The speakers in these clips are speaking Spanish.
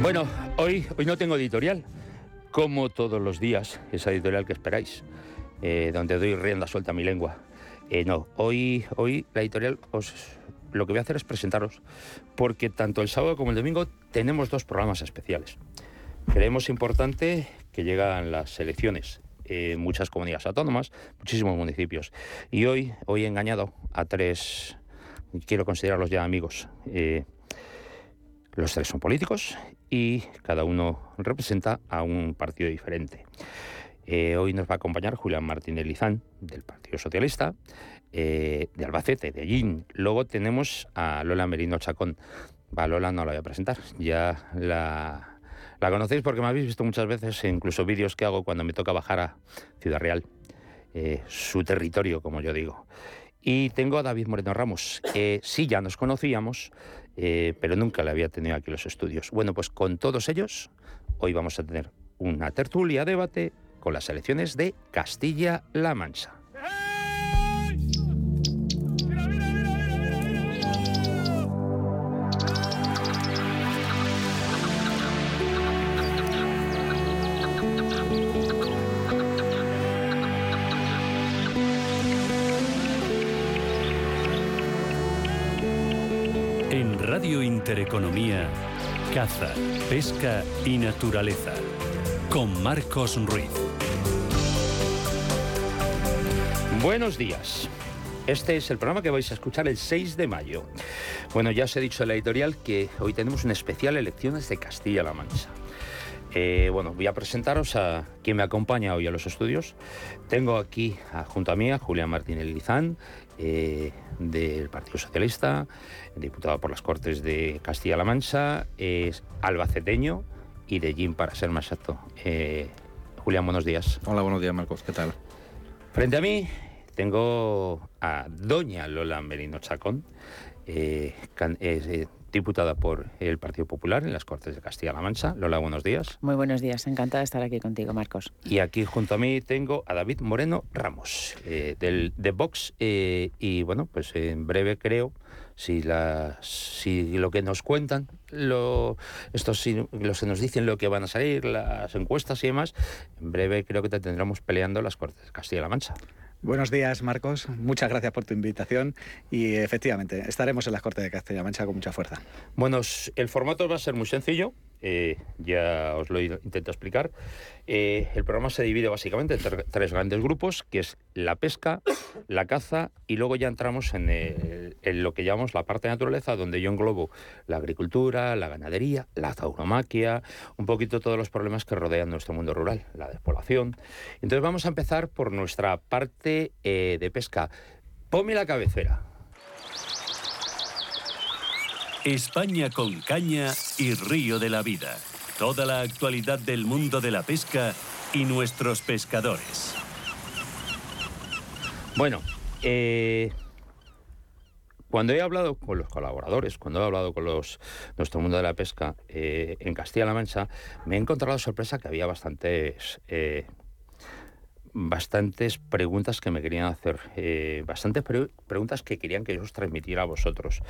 Bueno, hoy no tengo editorial, como todos los días, esa editorial que esperáis, donde doy rienda suelta a mi lengua. No, hoy la editorial, lo que voy a hacer es presentaros, porque tanto el sábado como el domingo tenemos dos programas especiales. Creemos importante que llegan las elecciones en muchas comunidades autónomas, muchísimos municipios, y hoy he engañado a tres, quiero considerarlos ya amigos. Los tres son políticos y cada uno representa a un partido diferente. Hoy nos va a acompañar Julián Martínez Lizán, del Partido Socialista, de Albacete, de Allín. Luego tenemos a Lola Merino Chacón. Va, Lola no la voy a presentar, ya la conocéis porque me habéis visto muchas veces, incluso vídeos que hago cuando me toca bajar a Ciudad Real, su territorio, como yo digo. Y tengo a David Moreno Ramos. Sí, ya nos conocíamos, pero nunca le había tenido aquí los estudios. Bueno, pues con todos ellos, hoy vamos a tener una tertulia, debate, con las elecciones de Castilla-La Mancha. En Radio Intereconomía, caza, pesca y naturaleza, con Marcos Ruiz. Buenos días. Este es el programa que vais a escuchar el 6 de mayo. Bueno, ya os he dicho en la editorial que hoy tenemos un especial Elecciones de Castilla-La Mancha. Bueno, voy a presentaros a quien me acompaña hoy a los estudios. Tengo aquí junto a mí a Julián Martínez Lizán, del Partido Socialista, diputado por las Cortes de Castilla-La Mancha, es albaceteño y de Allín, para ser más exacto. Julián, buenos días. Hola, buenos días, Marcos, ¿qué tal? Frente a mí tengo a doña Lola Merino Chacón, diputada por el Partido Popular en las Cortes de Castilla-La Mancha. Lola, buenos días. Muy buenos días, encantada de estar aquí contigo, Marcos. Y aquí junto a mí tengo a David Moreno Ramos, de Vox, y bueno, pues en breve creo, si lo que nos cuentan, los que nos dicen lo que van a salir, las encuestas y demás, en breve creo que te tendremos peleando las Cortes de Castilla-La Mancha. Buenos días, Marcos. Muchas gracias por tu invitación y efectivamente estaremos en las Cortes de Castilla-La Mancha con mucha fuerza. Bueno, el formato va a ser muy sencillo, ya os lo intento explicar. El programa se divide básicamente en tres grandes grupos, que es la pesca, la caza y luego ya entramos en lo que llamamos la parte de naturaleza, donde yo englobo la agricultura, la ganadería, la tauromaquia, un poquito todos los problemas que rodean nuestro mundo rural, la despoblación. Entonces vamos a empezar por nuestra parte de pesca. Ponme la cabecera. España con caña y río de la vida. Toda la actualidad del mundo de la pesca y nuestros pescadores. Bueno, cuando he hablado con los colaboradores, cuando he hablado con nuestro mundo de la pesca en Castilla-La Mancha, me he encontrado la sorpresa que había bastantes preguntas que me querían hacer, bastantes preguntas que querían que yo os transmitiera a vosotros.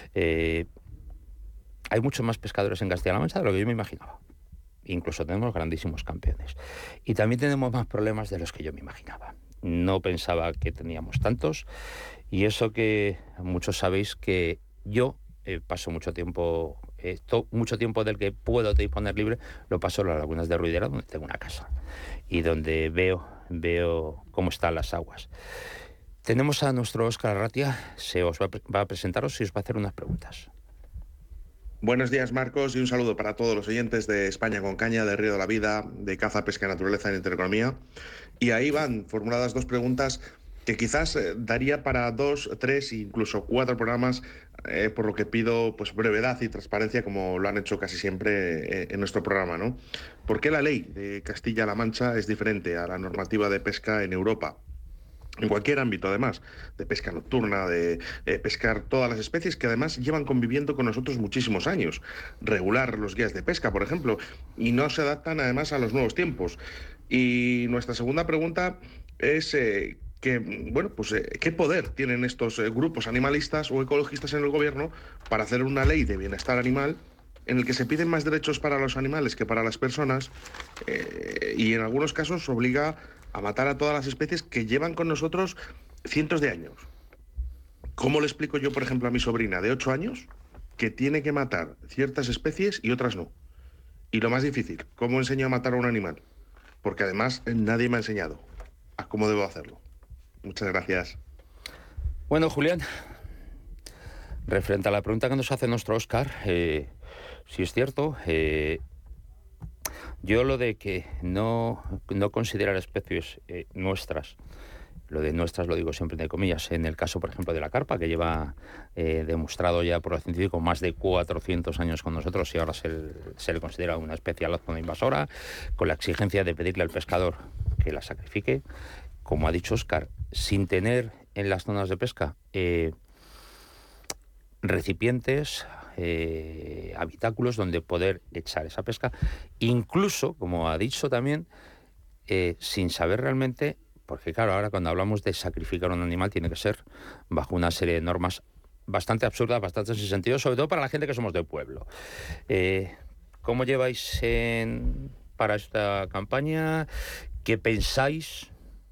Hay muchos más pescadores en Castilla-La Mancha de lo que yo me imaginaba. Incluso tenemos grandísimos campeones. Y también tenemos más problemas de los que yo me imaginaba. No pensaba que teníamos tantos. Y eso que muchos sabéis que yo paso mucho tiempo del que puedo disponer libre, lo paso en las lagunas de Ruidera, donde tengo una casa. Y donde veo cómo están las aguas. Tenemos a nuestro Óscar Arratia, se os va a presentaros y os va a hacer unas preguntas. Buenos días, Marcos, y un saludo para todos los oyentes de España con Caña, de Río de la Vida, de Caza, Pesca y Naturaleza en Intereconomía. Y ahí van formuladas dos preguntas que quizás daría para 2, 3, incluso 4 programas, por lo que pido pues brevedad y transparencia, como lo han hecho casi siempre en nuestro programa, ¿no? ¿Por qué la ley de Castilla-La Mancha es diferente a la normativa de pesca en Europa? En cualquier ámbito, además, de pesca nocturna, de pescar todas las especies que además llevan conviviendo con nosotros muchísimos años. Regular los guías de pesca, por ejemplo, y no se adaptan además a los nuevos tiempos. Y nuestra segunda pregunta es ¿qué poder tienen estos grupos animalistas o ecologistas en el gobierno para hacer una ley de bienestar animal en el que se piden más derechos para los animales que para las personas, y en algunos casos obliga a matar a todas las especies que llevan con nosotros cientos de años. ¿Cómo le explico yo, por ejemplo, a mi sobrina de 8 años que tiene que matar ciertas especies y otras no? Y lo más difícil, ¿cómo enseño a matar a un animal? Porque además nadie me ha enseñado a cómo debo hacerlo. Muchas gracias. Bueno, Julián, referente a la pregunta que nos hace nuestro Óscar, si es cierto, yo lo de que no considerar especies nuestras, lo de nuestras lo digo siempre entre comillas, en el caso, por ejemplo, de la carpa, que lleva demostrado ya por lo científico más de 400 años con nosotros y ahora se le considera una especie alóctona invasora, con la exigencia de pedirle al pescador que la sacrifique, como ha dicho Óscar, sin tener en las zonas de pesca recipientes, habitáculos donde poder echar esa pesca, incluso, como ha dicho también, sin saber realmente, porque claro, ahora cuando hablamos de sacrificar un animal tiene que ser bajo una serie de normas bastante absurdas, bastante sin sentido, sobre todo para la gente que somos del pueblo. ¿Cómo lleváis para esta campaña? ¿Qué pensáis?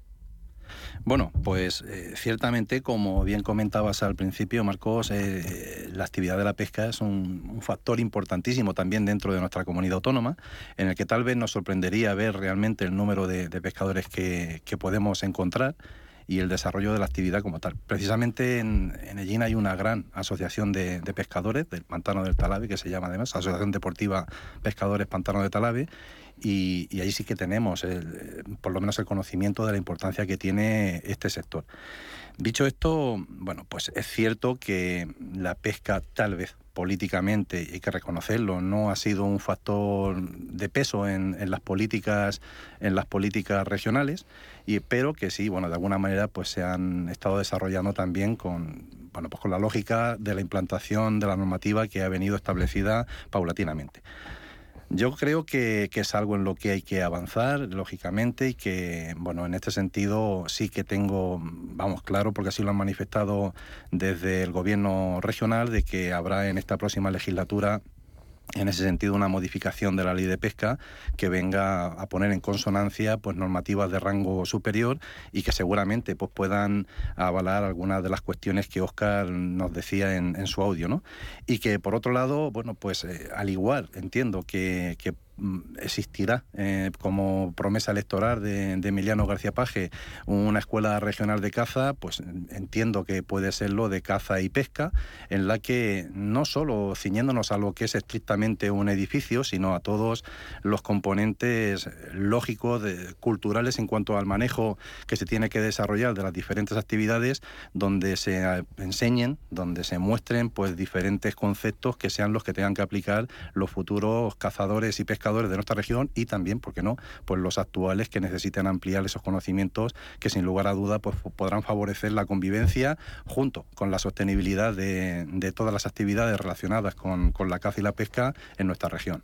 Bueno, pues ciertamente, como bien comentabas al principio, Marcos, la actividad de la pesca es un factor importantísimo también dentro de nuestra comunidad autónoma, en el que tal vez nos sorprendería ver realmente el número de pescadores que podemos encontrar y el desarrollo de la actividad como tal. Precisamente en Hellín hay una gran asociación de pescadores del Pantano del Talavera, que se llama además Asociación Deportiva Pescadores Pantano del Talavera, y ahí sí que tenemos por lo menos el conocimiento de la importancia que tiene este sector. Dicho esto, bueno, pues es cierto que la pesca tal vez políticamente, hay que reconocerlo, no ha sido un factor de peso en las políticas regionales, pero que sí, bueno, de alguna manera pues se han estado desarrollando también con la lógica de la implantación de la normativa que ha venido establecida paulatinamente. Yo creo que es algo en lo que hay que avanzar, lógicamente, y que, bueno, en este sentido sí que tengo, claro, porque así lo han manifestado desde el gobierno regional, de que habrá en esta próxima legislatura, en ese sentido, una modificación de la ley de pesca que venga a poner en consonancia pues normativas de rango superior y que seguramente pues puedan avalar algunas de las cuestiones que Óscar nos decía en su audio, ¿no? Y que por otro lado, bueno, pues al igual entiendo que existirá como promesa electoral de Emiliano García Paje una escuela regional de caza, pues entiendo que puede serlo de caza y pesca, en la que no solo ciñéndonos a lo que es estrictamente un edificio, sino a todos los componentes lógicos, culturales en cuanto al manejo que se tiene que desarrollar de las diferentes actividades, donde se enseñen, donde se muestren pues diferentes conceptos que sean los que tengan que aplicar los futuros cazadores y pescadores de nuestra región, y también, ¿por qué no?, pues los actuales que necesiten ampliar esos conocimientos que sin lugar a duda pues podrán favorecer la convivencia junto con la sostenibilidad de todas las actividades relacionadas con la caza y la pesca en nuestra región.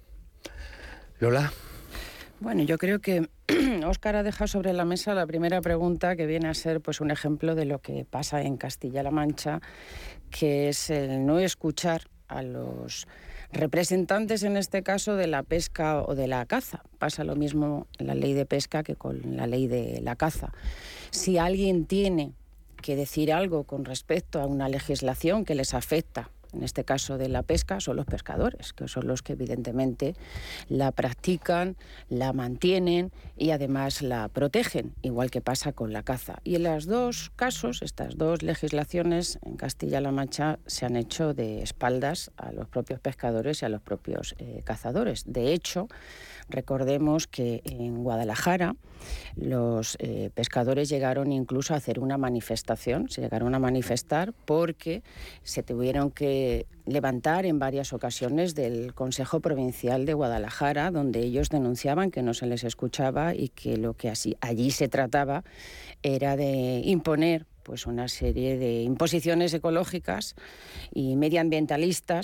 Lola. Bueno, yo creo que Óscar ha dejado sobre la mesa la primera pregunta, que viene a ser pues un ejemplo de lo que pasa en Castilla-La Mancha, que es el no escuchar a los representantes, en este caso, de la pesca o de la caza. Pasa lo mismo en la ley de pesca que con la ley de la caza. Si alguien tiene que decir algo con respecto a una legislación que les afecta, en este caso de la pesca, son los pescadores, que son los que evidentemente la practican, la mantienen y además la protegen, igual que pasa con la caza. Y en los dos casos, estas dos legislaciones en Castilla-La Mancha se han hecho de espaldas a los propios pescadores y a los propios cazadores. De hecho, recordemos que en Guadalajara los pescadores llegaron incluso a hacer una manifestación, se llegaron a manifestar porque se tuvieron que levantar en varias ocasiones del Consejo Provincial de Guadalajara, donde ellos denunciaban que no se les escuchaba y que lo que allí se trataba era de imponer pues una serie de imposiciones ecológicas y medioambientalistas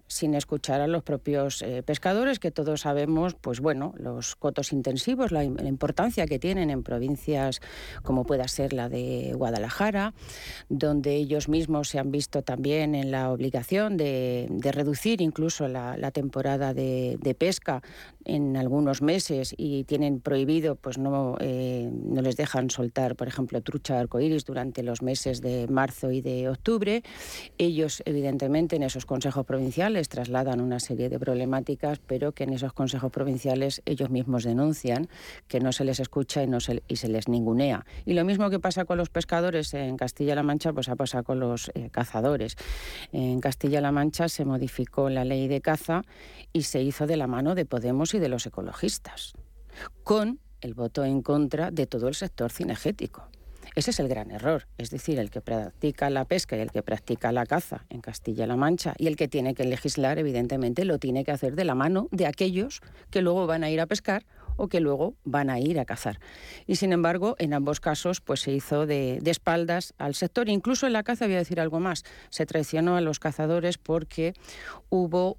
sin escuchar a los propios pescadores, que todos sabemos, pues bueno, los cotos intensivos, la importancia que tienen en provincias como pueda ser la de Guadalajara, donde ellos mismos se han visto también en la obligación de reducir incluso la temporada de pesca en algunos meses, y tienen prohibido, pues no les dejan soltar, por ejemplo, trucha arcoíris durante los meses de marzo y de octubre. Ellos, evidentemente, en esos consejos provinciales trasladan una serie de problemáticas, pero que en esos consejos provinciales ellos mismos denuncian que no se les escucha y se les ningunea. Y lo mismo que pasa con los pescadores en Castilla-La Mancha, pues ha pasado con los cazadores. En Castilla-La Mancha se modificó la ley de caza y se hizo de la mano de Podemos y de los ecologistas, con el voto en contra de todo el sector cinegético. Ese es el gran error, es decir, el que practica la pesca y el que practica la caza en Castilla-La Mancha, y el que tiene que legislar, evidentemente, lo tiene que hacer de la mano de aquellos que luego van a ir a pescar o que luego van a ir a cazar. Y sin embargo, en ambos casos, pues se hizo de espaldas al sector. Incluso en la caza, voy a decir algo más, se traicionó a los cazadores porque hubo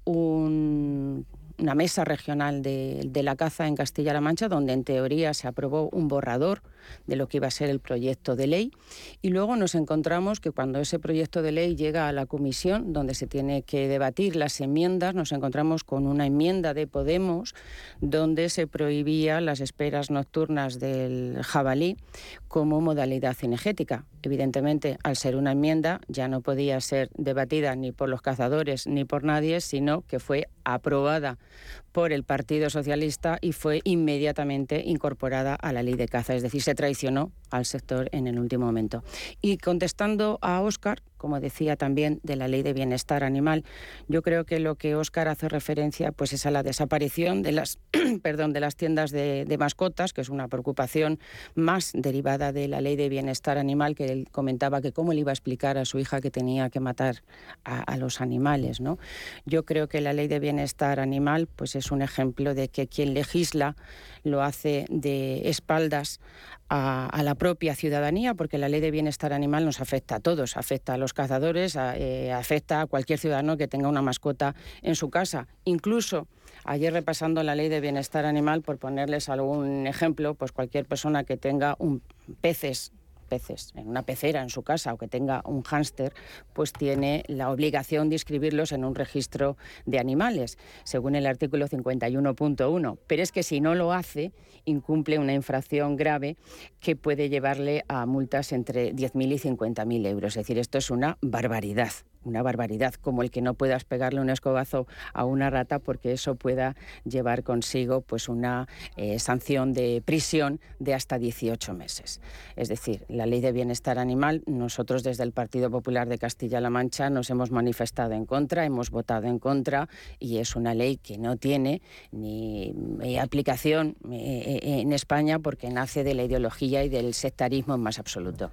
una mesa regional de la caza en Castilla-La Mancha, donde en teoría se aprobó un borrador de lo que iba a ser el proyecto de ley, y luego nos encontramos que cuando ese proyecto de ley llega a la comisión, donde se tiene que debatir las enmiendas, nos encontramos con una enmienda de Podemos donde se prohibía las esperas nocturnas del jabalí como modalidad cinegética. Evidentemente, al ser una enmienda, ya no podía ser debatida ni por los cazadores ni por nadie, sino que fue aprobada por el Partido Socialista y fue inmediatamente incorporada a la ley de caza. Es decir, se traicionó al sector en el último momento. Y contestando a Óscar, como decía también, de la ley de bienestar animal, yo creo que lo que Óscar hace referencia pues es a la desaparición de las de las tiendas de mascotas, que es una preocupación más derivada de la ley de bienestar animal, que él comentaba que cómo le iba a explicar a su hija que tenía que matar a los animales, ¿no? Yo creo que la ley de bienestar animal pues es un ejemplo de que quien legisla lo hace de espaldas a la propia ciudadanía, porque la ley de bienestar animal nos afecta a todos, afecta a los cazadores, afecta a cualquier ciudadano que tenga una mascota en su casa. Incluso ayer, repasando la ley de bienestar animal, por ponerles algún ejemplo, pues cualquier persona que tenga peces en una pecera en su casa o que tenga un hámster, pues tiene la obligación de inscribirlos en un registro de animales, según el artículo 51.1. Pero es que si no lo hace, incumple una infracción grave que puede llevarle a multas entre 10.000 y 50.000 euros. Es decir, esto es una barbaridad, como el que no puedas pegarle un escobazo a una rata, porque eso pueda llevar consigo pues una sanción de prisión de hasta 18 meses. Es decir, la ley de bienestar animal, nosotros desde el Partido Popular de Castilla-La Mancha nos hemos manifestado en contra, hemos votado en contra, y es una ley que no tiene ni aplicación en España, porque nace de la ideología y del sectarismo más absoluto.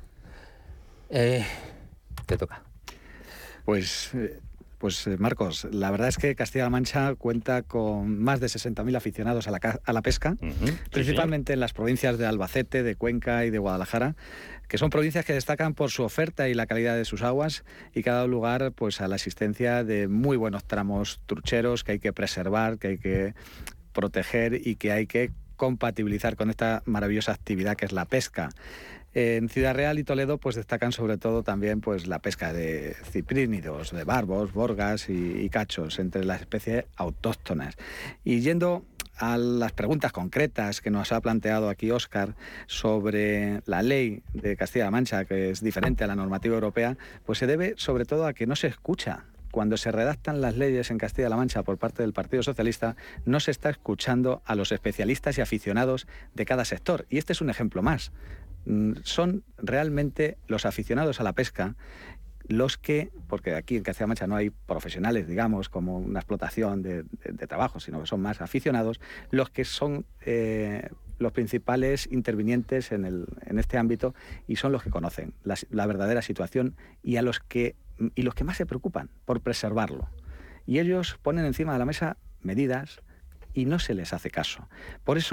Te toca. Pues Marcos, la verdad es que Castilla-La Mancha cuenta con más de 60.000 aficionados a la pesca, principalmente en las provincias de Albacete, de Cuenca y de Guadalajara, que son provincias que destacan por su oferta y la calidad de sus aguas, y que ha dado lugar pues a la existencia de muy buenos tramos trucheros que hay que preservar, que hay que proteger y que hay que compatibilizar con esta maravillosa actividad que es la pesca. En Ciudad Real y Toledo pues destacan sobre todo también pues la pesca de ciprínidos, de barbos, borgas y cachos, entre las especies autóctonas. Y yendo a las preguntas concretas que nos ha planteado aquí Óscar sobre la ley de Castilla-La Mancha, que es diferente a la normativa europea, pues se debe sobre todo a que no se escucha. Cuando se redactan las leyes en Castilla-La Mancha por parte del Partido Socialista, no se está escuchando a los especialistas y aficionados de cada sector. Y este es un ejemplo más. Son realmente los aficionados a la pesca los que, porque aquí en Castilla-La Mancha no hay profesionales, digamos, como una explotación de trabajo, sino que son más aficionados, los que son los principales intervinientes en este ámbito, y son los que conocen la verdadera situación y los que más se preocupan por preservarlo. Y ellos ponen encima de la mesa medidas y no se les hace caso. Por eso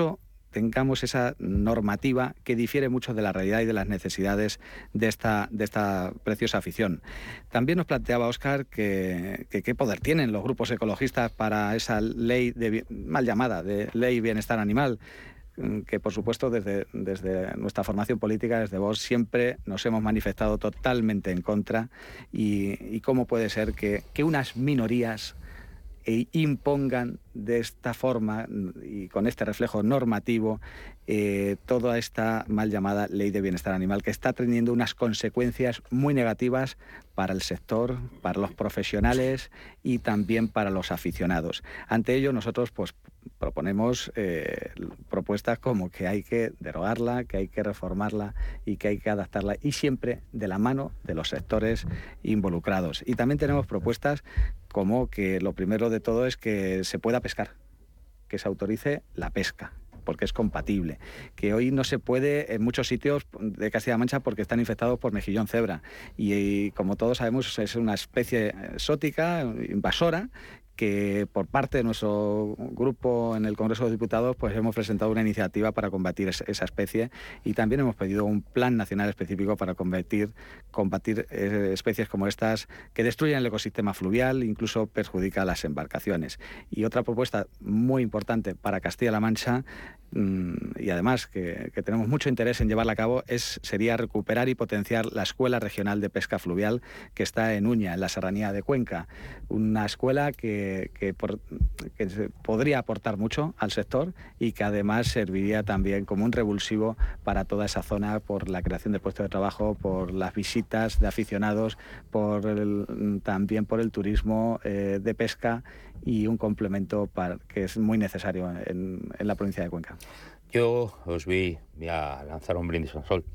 tengamos esa normativa que difiere mucho de la realidad y de las necesidades de esta preciosa afición. También nos planteaba Óscar que qué poder tienen los grupos ecologistas para esa ley mal llamada de ley bienestar animal, que por supuesto desde nuestra formación política, desde Vox, siempre nos hemos manifestado totalmente en contra, y cómo puede ser que unas minorías impongan de esta forma y con este reflejo normativo toda esta mal llamada ley de bienestar animal, que está teniendo unas consecuencias muy negativas para el sector, para los profesionales y también para los aficionados. Ante ello, nosotros pues proponemos propuestas como que hay que derogarla, que hay que reformarla y que hay que adaptarla, y siempre de la mano de los sectores involucrados. Y también tenemos propuestas como que lo primero de todo es que se pueda pescar, que se autorice la pesca, porque es compatible, que hoy no se puede en muchos sitios de Castilla-La Mancha porque están infectados por mejillón cebra, y como todos sabemos es una especie exótica, invasora, que por parte de nuestro grupo en el Congreso de Diputados pues hemos presentado una iniciativa para combatir esa especie, y también hemos pedido un plan nacional específico para combatir especies como estas que destruyen el ecosistema fluvial, incluso perjudican las embarcaciones. Y otra propuesta muy importante para Castilla-La Mancha, y además que tenemos mucho interés en llevarla a cabo, sería recuperar y potenciar la Escuela Regional de Pesca Fluvial que está en Uña, en la Serranía de Cuenca. Una escuela que podría aportar mucho al sector y que además serviría también como un revulsivo para toda esa zona, por la creación de puestos de trabajo, por las visitas de aficionados, también por el turismo de pesca, y un complemento que es muy necesario en la provincia de Cuenca. Yo os voy a lanzar un brindis al sol.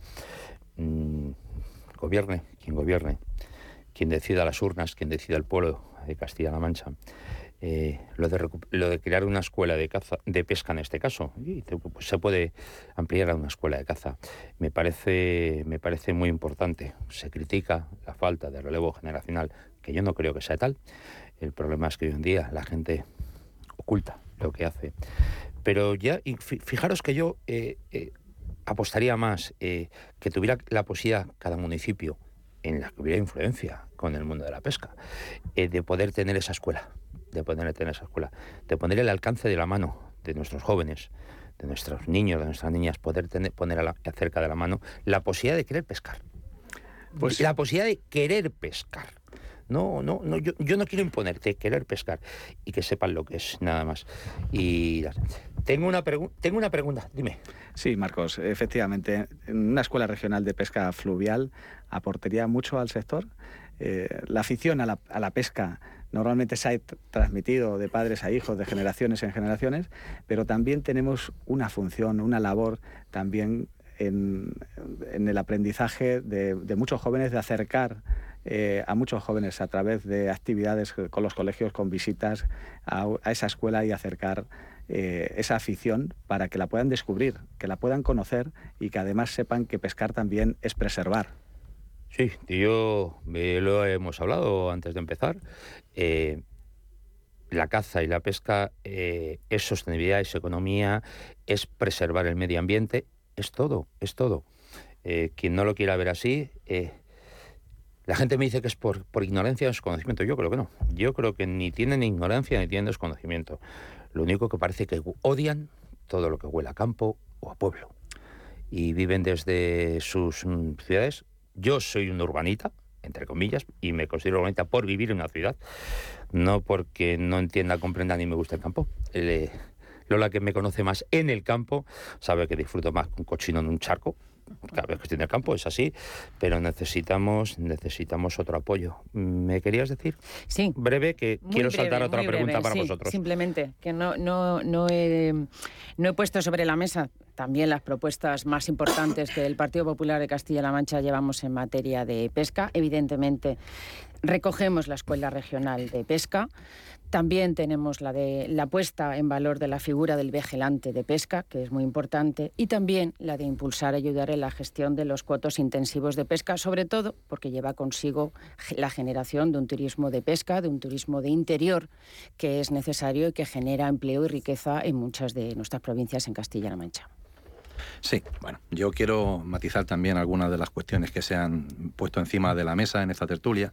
Gobierne, quien decida las urnas, quien decida el pueblo de Castilla-La Mancha, lo de crear una escuela de pesca en este caso, y pues se puede ampliar a una escuela de caza, me parece muy importante. Se critica la falta de relevo generacional, que yo no creo que sea tal. El problema es que hoy en día la gente oculta lo que hace. Pero ya, fijaros que yo apostaría más que tuviera la posibilidad cada municipio, en la que hubiera influencia con el mundo de la pesca, de poder tener esa escuela, de poner el alcance de la mano de nuestros jóvenes, de nuestros niños, de nuestras niñas, poner cerca de la mano la posibilidad de querer pescar. Pues la posibilidad de querer pescar. No, yo no quiero imponerte, querer pescar, y que sepan lo que es, nada más. Y tengo una pregunta, dime. Sí, Marcos, efectivamente, una escuela regional de pesca fluvial aportaría mucho al sector. La afición a la pesca normalmente se ha transmitido de padres a hijos, de generaciones en generaciones, pero también tenemos una función, una labor también en el aprendizaje de muchos jóvenes, de acercar a muchos jóvenes a través de actividades con los colegios, con visitas a esa escuela, y acercar esa afición para que la puedan descubrir, que la puedan conocer, y que además sepan que pescar también es preservar. Sí, yo lo hemos hablado antes de empezar. La caza y la pesca es sostenibilidad, es economía, es preservar el medio ambiente, es todo. Quien no lo quiera ver así... La gente me dice que es por ignorancia o desconocimiento. Yo creo que no. Yo creo que ni tienen ignorancia ni tienen desconocimiento. Lo único que parece que odian todo lo que huele a campo o a pueblo. Y viven desde sus ciudades. Yo soy un urbanita, entre comillas, y me considero urbanita por vivir en una ciudad. No porque no entienda, comprenda ni me guste el campo. Lola, que me conoce más en el campo, sabe que disfruto más con un cochino en un charco. Cada vez que estoy en el campo es así, pero necesitamos otro apoyo. ¿Me querías decir? Sí. Breve, que quiero saltar a otra pregunta para vosotros. Simplemente, que no he puesto sobre la mesa también las propuestas más importantes que el Partido Popular de Castilla-La Mancha llevamos en materia de pesca. Evidentemente, Recogemos la Escuela Regional de Pesca. También tenemos la puesta en valor de la figura del vigilante de pesca, que es muy importante, y también la de impulsar y ayudar en la gestión de los cotos intensivos de pesca, sobre todo porque lleva consigo la generación de un turismo de pesca, de un turismo de interior, que es necesario y que genera empleo y riqueza en muchas de nuestras provincias en Castilla-La Mancha. Sí, bueno, yo quiero matizar también algunas de las cuestiones que se han puesto encima de la mesa en esta tertulia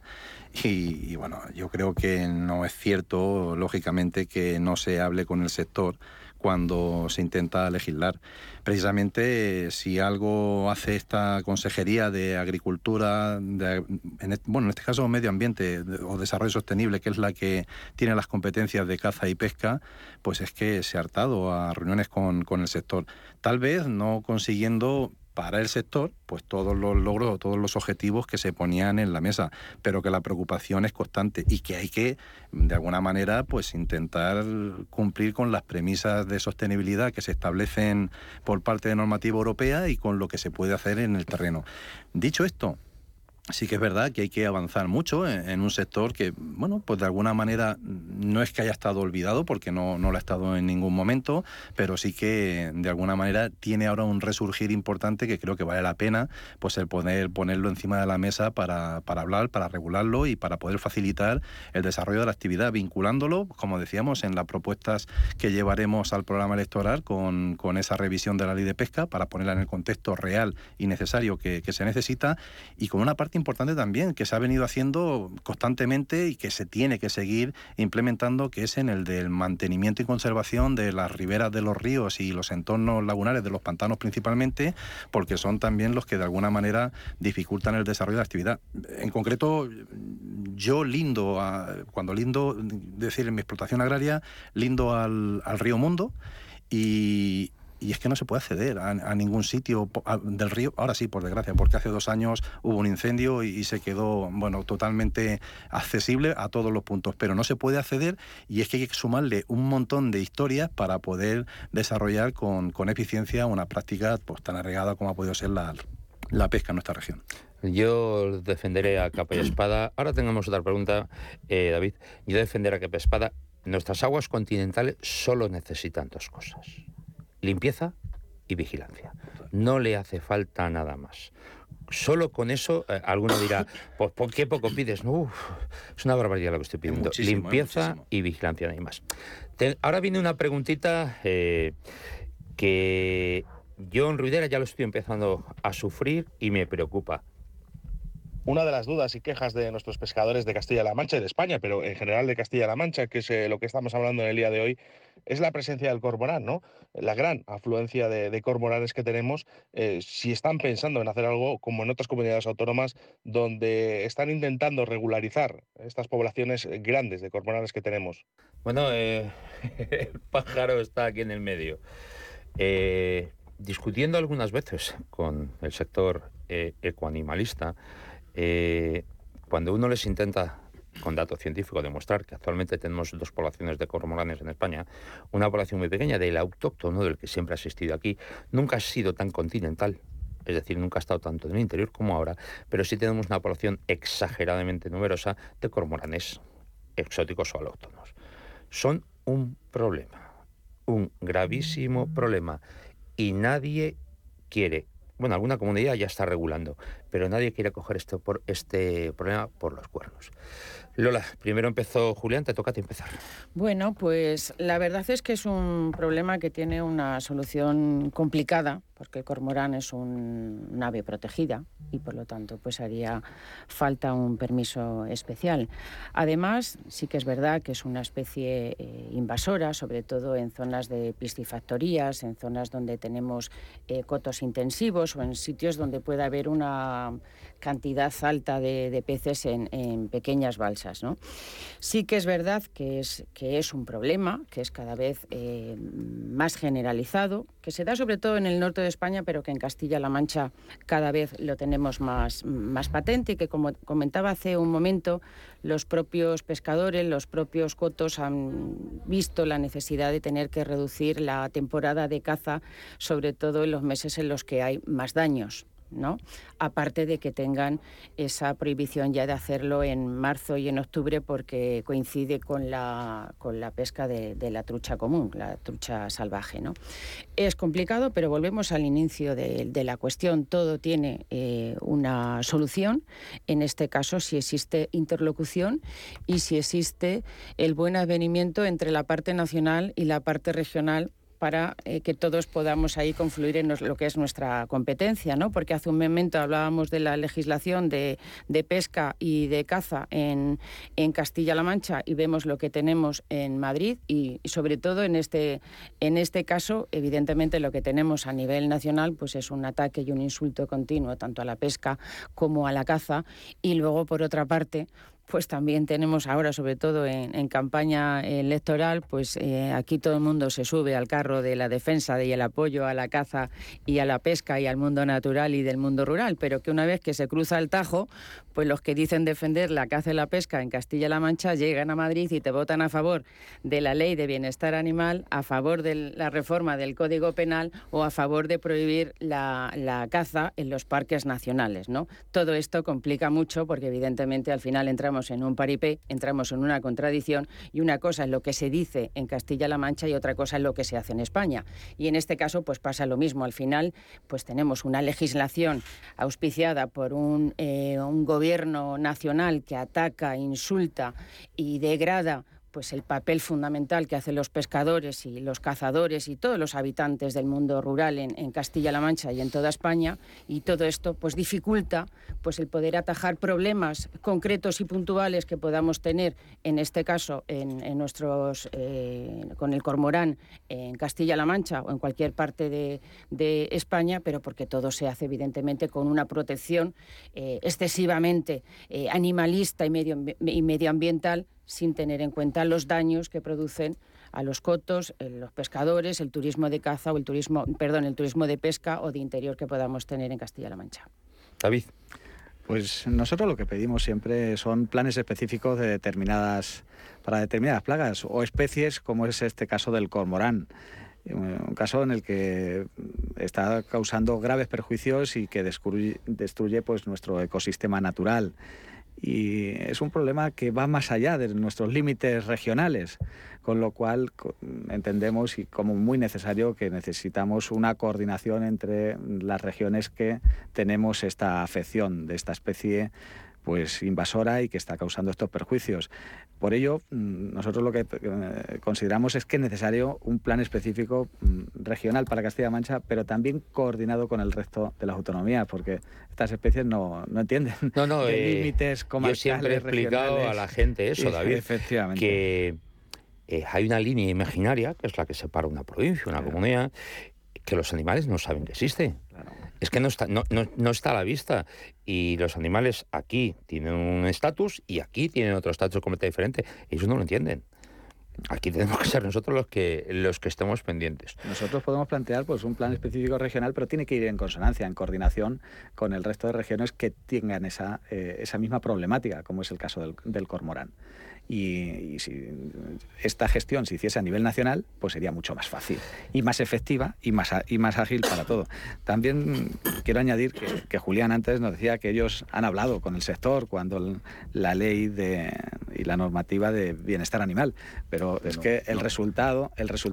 y bueno, yo creo que no es cierto, lógicamente, que no se hable con el sector cuando se intenta legislar. Precisamente, si algo hace esta Consejería de Agricultura, en este caso Medio Ambiente o Desarrollo Sostenible, que es la que tiene las competencias de caza y pesca, pues es que se ha hartado a reuniones con el sector. Tal vez no consiguiendo para el sector pues todos los logros o todos los objetivos que se ponían en la mesa, pero que la preocupación es constante y que hay que, de alguna manera, pues intentar cumplir con las premisas de sostenibilidad que se establecen por parte de normativa europea y con lo que se puede hacer en el terreno. Dicho esto, sí que es verdad que hay que avanzar mucho en un sector que, bueno, pues de alguna manera no es que haya estado olvidado, porque no lo ha estado en ningún momento, pero sí que de alguna manera tiene ahora un resurgir importante que creo que vale la pena pues el ponerlo encima de la mesa para hablar, para regularlo y para poder facilitar el desarrollo de la actividad, vinculándolo, como decíamos, en las propuestas que llevaremos al programa electoral con esa revisión de la ley de pesca para ponerla en el contexto real y necesario que se necesita, y con una parte importante también que se ha venido haciendo constantemente y que se tiene que seguir implementando, que es en el del mantenimiento y conservación de las riberas de los ríos y los entornos lagunares de los pantanos principalmente, porque son también los que de alguna manera dificultan el desarrollo de la actividad. En concreto, yo cuando lindo, decir, en mi explotación agraria, lindo al río Mundo y es que no se puede acceder a ningún sitio del río, ahora sí, por desgracia, porque hace 2 años hubo un incendio y se quedó, bueno, totalmente accesible a todos los puntos, pero no se puede acceder y es que hay que sumarle un montón de historias para poder desarrollar con eficiencia una práctica pues tan arraigada como ha podido ser la pesca en nuestra región. Yo defenderé a capa y espada. Ahora tengamos otra pregunta, David. Yo defenderé a capa y espada. Nuestras aguas continentales solo necesitan 2 cosas: limpieza y vigilancia. No le hace falta nada más. Solo con eso, alguno dirá, pues ¿por qué poco pides? No, es una barbaridad lo que estoy pidiendo. Limpieza y vigilancia, no hay más. Ahora viene una preguntita que yo en Ruidera ya lo estoy empezando a sufrir y me preocupa. Una de las dudas y quejas de nuestros pescadores de Castilla-La Mancha y de España, pero en general de Castilla-La Mancha, que es lo que estamos hablando en el día de hoy, es la presencia del cormorán, ¿no? La gran afluencia de cormoranes que tenemos, si están pensando en hacer algo como en otras comunidades autónomas donde están intentando regularizar estas poblaciones grandes de cormoranes que tenemos. Bueno, el pájaro está aquí en el medio. Discutiendo algunas veces con el sector ecoanimalista, cuando uno les intenta, con datos científicos, demostrar que actualmente tenemos 2 poblaciones de cormoranes en España, una población muy pequeña del autóctono, del que siempre ha existido aquí, nunca ha sido tan continental, es decir, nunca ha estado tanto en el interior como ahora, pero sí tenemos una población exageradamente numerosa de cormoranes exóticos o autóctonos. Son un problema, un gravísimo problema, y nadie quiere. Bueno, alguna comunidad ya está regulando, pero nadie quiere coger este problema por los cuernos. Lola, primero empezó Julián, te toca a ti empezar. Bueno, pues la verdad es que es un problema que tiene una solución complicada, porque el cormorán es un ave protegida y por lo tanto pues haría falta un permiso especial. Además, sí que es verdad que es una especie invasora, sobre todo en zonas de piscifactorías, en zonas donde tenemos cotos intensivos o en sitios donde puede haber una cantidad alta de peces en pequeñas balsas, ¿no? Sí que es verdad que es un problema, que es cada vez más generalizado, que se da sobre todo en el norte de España, pero que en Castilla-La Mancha cada vez lo tenemos más patente y que, como comentaba hace un momento, los propios pescadores, los propios cotos han visto la necesidad de tener que reducir la temporada de caza, sobre todo en los meses en los que hay más daños. ¿no? Aparte de que tengan esa prohibición ya de hacerlo en marzo y en octubre porque coincide con la pesca de la trucha común, la trucha salvaje, ¿no? Es complicado, pero volvemos al inicio de la cuestión. Todo tiene una solución, en este caso si existe interlocución y si existe el buen avenimiento entre la parte nacional y la parte regional, para que todos podamos ahí confluir en lo que es nuestra competencia, ¿no? Porque hace un momento hablábamos de la legislación de pesca y de caza en Castilla-La Mancha y vemos lo que tenemos en Madrid y sobre todo en este caso, evidentemente lo que tenemos a nivel nacional pues es un ataque y un insulto continuo tanto a la pesca como a la caza, y luego por otra parte pues también tenemos ahora, sobre todo en campaña electoral, pues aquí todo el mundo se sube al carro de la defensa y el apoyo a la caza y a la pesca y al mundo natural y del mundo rural, pero que una vez que se cruza el Tajo, pues los que dicen defender la caza y la pesca en Castilla-La Mancha llegan a Madrid y te votan a favor de la ley de bienestar animal, a favor de la reforma del Código Penal o a favor de prohibir la caza en los parques nacionales, ¿no? Todo esto complica mucho porque evidentemente al final entramos en un paripé, entramos en una contradicción, y una cosa es lo que se dice en Castilla-La Mancha y otra cosa es lo que se hace en España. Y en este caso pues pasa lo mismo. Al final pues tenemos una legislación auspiciada por un gobierno nacional que ataca, insulta y degrada pues el papel fundamental que hacen los pescadores y los cazadores y todos los habitantes del mundo rural en Castilla-La Mancha y en toda España, y todo esto pues dificulta pues el poder atajar problemas concretos y puntuales que podamos tener, en este caso en nuestros con el cormorán en Castilla-La Mancha o en cualquier parte de España, pero porque todo se hace evidentemente con una protección excesivamente animalista y medioambiental, sin tener en cuenta los daños que producen a los cotos, los pescadores, el turismo de caza o el turismo de pesca o de interior que podamos tener en Castilla-La Mancha. David. Pues nosotros lo que pedimos siempre son planes específicos para determinadas plagas o especies, como es este caso del cormorán. Un caso en el que está causando graves perjuicios y que destruye pues nuestro ecosistema natural. Y es un problema que va más allá de nuestros límites regionales, con lo cual entendemos y como muy necesario que necesitamos una coordinación entre las regiones que tenemos esta afección de esta especie pues invasora y que está causando estos perjuicios. Por ello, nosotros lo que consideramos es que es necesario un plan específico regional para Castilla-La Mancha, pero también coordinado con el resto de las autonomías, porque estas especies no entienden de límites comarcales. Yo siempre he explicado regionales. A la gente eso, David, efectivamente, que hay una línea imaginaria, que es la que separa una provincia, una comunidad, que los animales no saben que existe. Claro. Es que no está a la vista. Y los animales aquí tienen un estatus y aquí tienen otro estatus completamente diferente. Ellos no lo entienden. Aquí tenemos que ser nosotros los que estemos pendientes. Nosotros podemos plantear pues un plan específico regional, pero tiene que ir en consonancia, en coordinación con el resto de regiones que tengan esa misma problemática, como es el caso del cormorán. Y si esta gestión se hiciese a nivel nacional, pues sería mucho más fácil y más efectiva y más ágil para todo. También quiero añadir que Julián antes nos decía que ellos han hablado con el sector cuando la ley y la normativa de bienestar animal, pero es que el resultado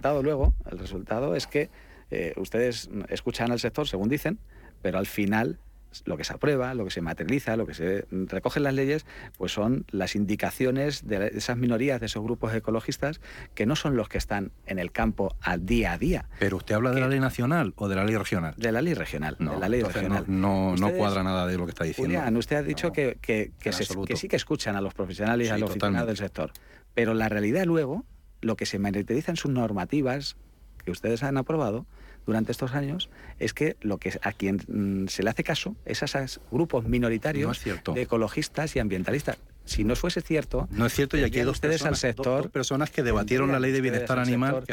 es que ustedes escuchan al sector según dicen, pero al final lo que se aprueba, lo que se materializa, lo que se recoge en las leyes, pues son las indicaciones de esas minorías, de esos grupos ecologistas, que no son los que están en el campo al día a día. ¿Pero usted habla de la ley nacional o de la ley regional? De la ley regional. No, de la ley regional. No cuadra nada de lo que está diciendo. Julián, usted ha dicho que sí que escuchan a los profesionales y a los aficionados del sector, pero la realidad luego, lo que se materializa en sus normativas que ustedes han aprobado durante estos años, es que a quien se le hace caso es a esos grupos minoritarios de ecologistas y ambientalistas. Si no fuese cierto... No es cierto, y aquí hay dos personas que debatieron la ley de bienestar animal,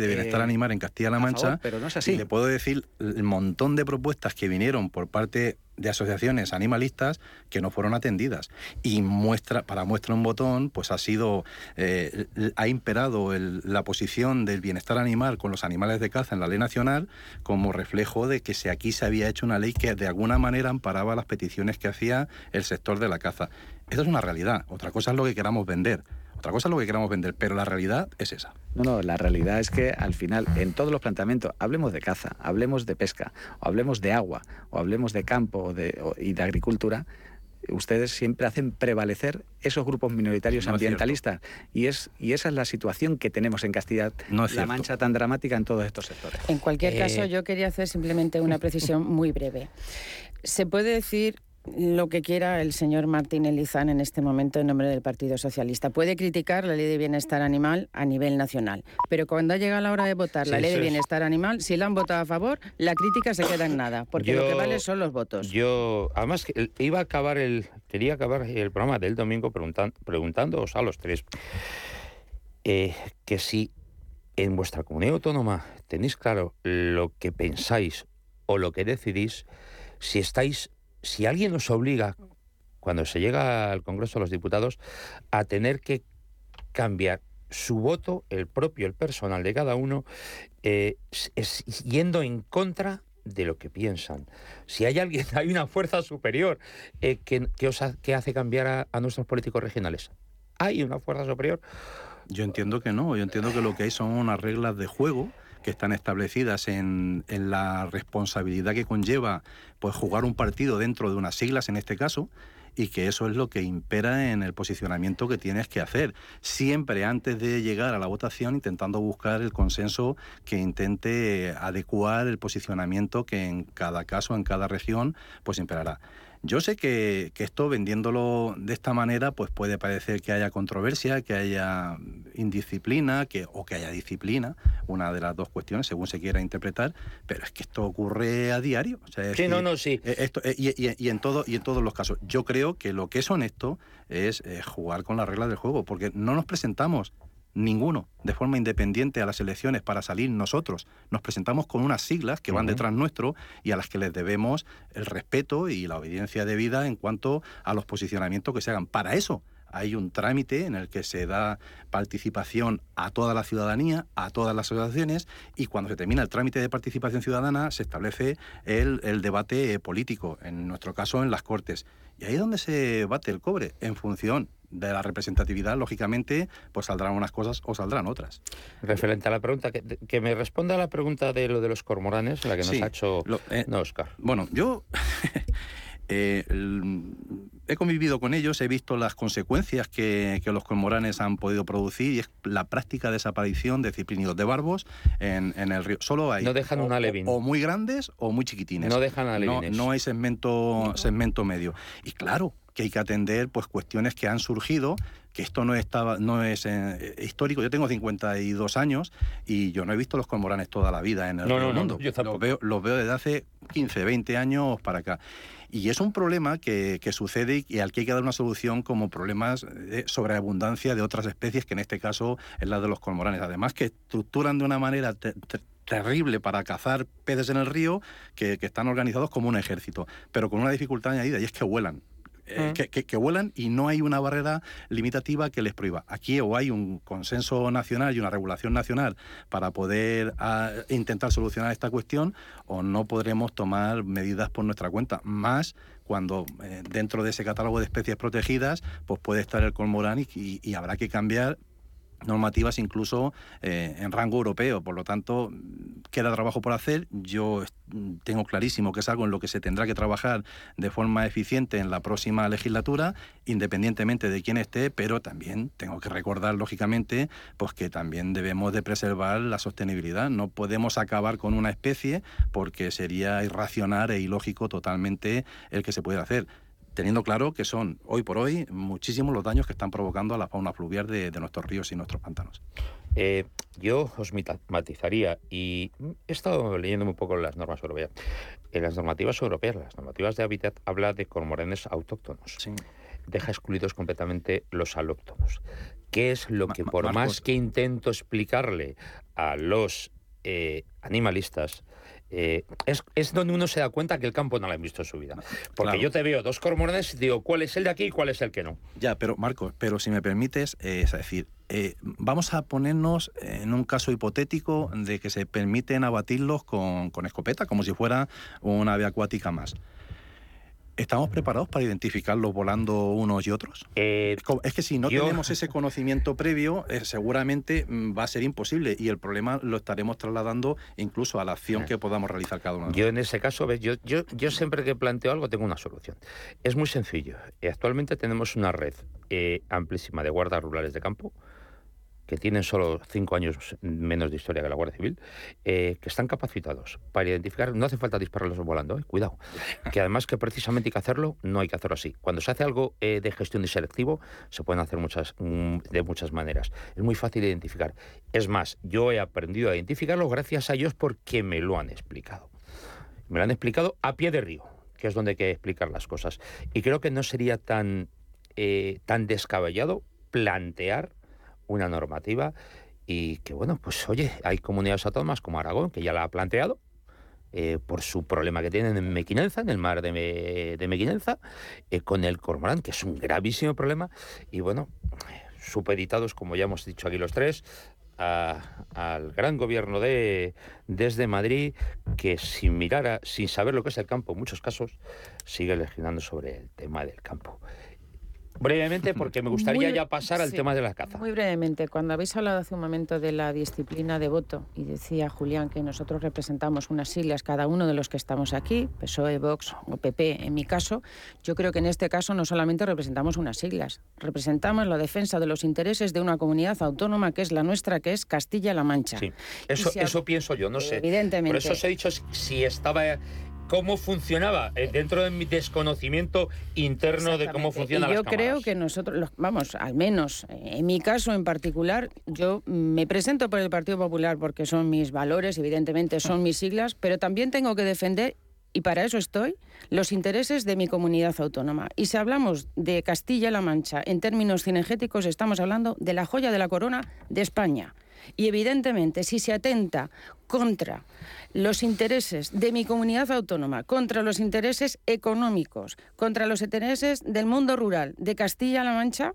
en Castilla-La Mancha, pero no es así. Y le puedo decir el montón de propuestas que vinieron por parte de asociaciones animalistas que no fueron atendidas. Y para muestra un botón, pues ha imperado la posición del bienestar animal con los animales de caza en la ley nacional, como reflejo de que aquí se había hecho una ley que de alguna manera amparaba las peticiones que hacía el sector de la caza. Eso es una realidad. Otra cosa es lo que queramos vender. Pero la realidad es esa. No, la realidad es que al final, en todos los planteamientos, hablemos de caza, hablemos de pesca, o hablemos de agua, o hablemos de campo y de agricultura, ustedes siempre hacen prevalecer esos grupos minoritarios ambientalistas. Y esa es la situación que tenemos en Castilla-La Mancha, tan dramática en todos estos sectores. En cualquier caso, yo quería hacer simplemente una precisión muy breve. Se puede decir lo que quiera el señor Martínez Lizán en este momento en nombre del Partido Socialista. Puede criticar la Ley de Bienestar Animal a nivel nacional, pero cuando llega la hora de votar la Ley de Bienestar Animal, si la han votado a favor, la crítica se queda en nada, porque lo que vale son los votos. Además, quería acabar el programa del domingo preguntándoos a los tres que si en vuestra comunidad autónoma tenéis claro lo que pensáis o lo que decidís, si alguien os obliga, cuando se llega al Congreso de los Diputados, a tener que cambiar su voto, el personal de cada uno, es yendo en contra de lo que piensan. Si hay una fuerza superior que hace cambiar a nuestros políticos regionales. ¿Hay una fuerza superior? Yo entiendo que no. Yo entiendo que lo que hay son unas reglas de juego que están establecidas en la responsabilidad que conlleva pues jugar un partido dentro de unas siglas, en este caso, y que eso es lo que impera en el posicionamiento que tienes que hacer. Siempre antes de llegar a la votación, intentando buscar el consenso que intente adecuar el posicionamiento que en cada caso, en cada región, pues imperará. Yo sé que esto, vendiéndolo de esta manera, pues puede parecer que haya controversia, que haya indisciplina, o que haya disciplina, una de las dos cuestiones, según se quiera interpretar, pero es que esto ocurre a diario. O sea, sí. Y en todos los casos. Yo creo que lo que es honesto es jugar con las reglas del juego, porque no nos presentamos ninguno de forma independiente a las elecciones para salir nosotros. Nos presentamos con unas siglas que van detrás nuestro y a las que les debemos el respeto y la obediencia debida en cuanto a los posicionamientos que se hagan. Para eso hay un trámite en el que se da participación a toda la ciudadanía, a todas las asociaciones, y cuando se termina el trámite de participación ciudadana se establece el debate político, en nuestro caso en las Cortes. Y ahí es donde se bate el cobre, en función de la representatividad, lógicamente, pues saldrán unas cosas o saldrán otras. Referente a la pregunta, que me responda a la pregunta de lo de los cormoranes, la que nos ha hecho Óscar. Bueno, yo he convivido con ellos, he visto las consecuencias que los cormoranes han podido producir, y es la práctica desaparición de ciprínidos de barbos en el río. Solo hay no dejan un alevín. O muy grandes o muy chiquitines. No dejan alevines. No hay segmento medio. Y claro que hay que atender pues cuestiones que han surgido, que esto no es histórico. Yo tengo 52 años y yo no he visto los cormoranes toda la vida en el mundo. Yo tampoco. Los veo desde hace 15, 20 años para acá. Y es un problema que sucede y al que hay que dar una solución, como problemas de sobreabundancia de otras especies, que en este caso es la de los cormoranes. Además, que estructuran de una manera terrible para cazar peces en el río, que están organizados como un ejército, pero con una dificultad añadida, y es que vuelan. Que vuelan y no hay una barrera limitativa que les prohíba. Aquí o hay un consenso nacional y una regulación nacional para poder intentar solucionar esta cuestión, o no podremos tomar medidas por nuestra cuenta, más cuando dentro de ese catálogo de especies protegidas pues puede estar el cormorán y habrá que cambiar normativas incluso en rango europeo. Por lo tanto, queda trabajo por hacer. Yo tengo clarísimo que es algo en lo que se tendrá que trabajar de forma eficiente en la próxima legislatura, independientemente de quién esté, pero también tengo que recordar, lógicamente, pues que también debemos de preservar la sostenibilidad. No podemos acabar con una especie porque sería irracional e ilógico totalmente el que se pudiera hacer, teniendo claro que son, hoy por hoy, muchísimos los daños que están provocando a la fauna fluvial de nuestros ríos y nuestros pantanos. Yo os matizaría, y he estado leyendo un poco las normas europeas. En las normativas europeas, las normativas de hábitat, habla de cormoranes autóctonos. Sí. Deja excluidos completamente los alóctonos. ¿Qué es lo que, por más que intento explicarle a los animalistas, es donde uno se da cuenta que el campo no lo ha visto en su vida. Porque claro. Yo te veo 2 cormorones y digo, ¿cuál es el de aquí y cuál es el que no? Ya, pero Marcos, si me permites, es decir, vamos a ponernos en un caso hipotético de que se permiten abatirlos con escopeta, como si fuera una ave acuática más. ¿Estamos preparados para identificarlos volando unos y otros? Es que si no tenemos ese conocimiento previo, seguramente va a ser imposible, y el problema lo estaremos trasladando incluso a la acción que podamos realizar cada uno. Yo en ese caso, ¿ves? Yo siempre que planteo algo tengo una solución. Es muy sencillo. Actualmente tenemos una red amplísima de guardas rurales de campo, que tienen solo 5 años menos de historia que la Guardia Civil, que están capacitados para identificar. No hace falta dispararlos volando, cuidado. Que además que precisamente hay que hacerlo, no hay que hacerlo así. Cuando se hace algo de gestión y selectivo, se pueden hacer de muchas maneras. Es muy fácil identificar. Es más, yo he aprendido a identificarlo gracias a ellos porque me lo han explicado. Me lo han explicado a pie de río, que es donde hay que explicar las cosas. Y creo que no sería tan descabellado plantear una normativa, y que, bueno, pues oye, hay comunidades autónomas como Aragón, que ya la ha planteado, por su problema que tienen en Mequinenza, en el mar de Mequinenza, con el cormorán, que es un gravísimo problema, y bueno, supeditados, como ya hemos dicho aquí los tres, al gran gobierno desde Madrid, que sin saber lo que es el campo, en muchos casos, sigue legislando sobre el tema del campo. Brevemente, porque me gustaría ya pasar al tema de la caza. Muy brevemente, cuando habéis hablado hace un momento de la disciplina de voto, y decía Julián que nosotros representamos unas siglas, cada uno de los que estamos aquí, PSOE, Vox o PP en mi caso, yo creo que en este caso no solamente representamos unas siglas, representamos la defensa de los intereses de una comunidad autónoma que es la nuestra, que es Castilla-La Mancha. Sí, eso pienso yo, no sé. Evidentemente. Por eso os he dicho si estaba... ¿Cómo funcionaba? Dentro de mi desconocimiento interno de cómo funcionan las cámaras. Yo creo que nosotros, al menos en mi caso en particular, yo me presento por el Partido Popular porque son mis valores, evidentemente son mis siglas, pero también tengo que defender, y para eso estoy, los intereses de mi comunidad autónoma. Y si hablamos de Castilla-La Mancha en términos cinegéticos, estamos hablando de la joya de la corona de España. Y evidentemente, si se atenta contra los intereses de mi comunidad autónoma, contra los intereses económicos, contra los intereses del mundo rural de Castilla-La Mancha,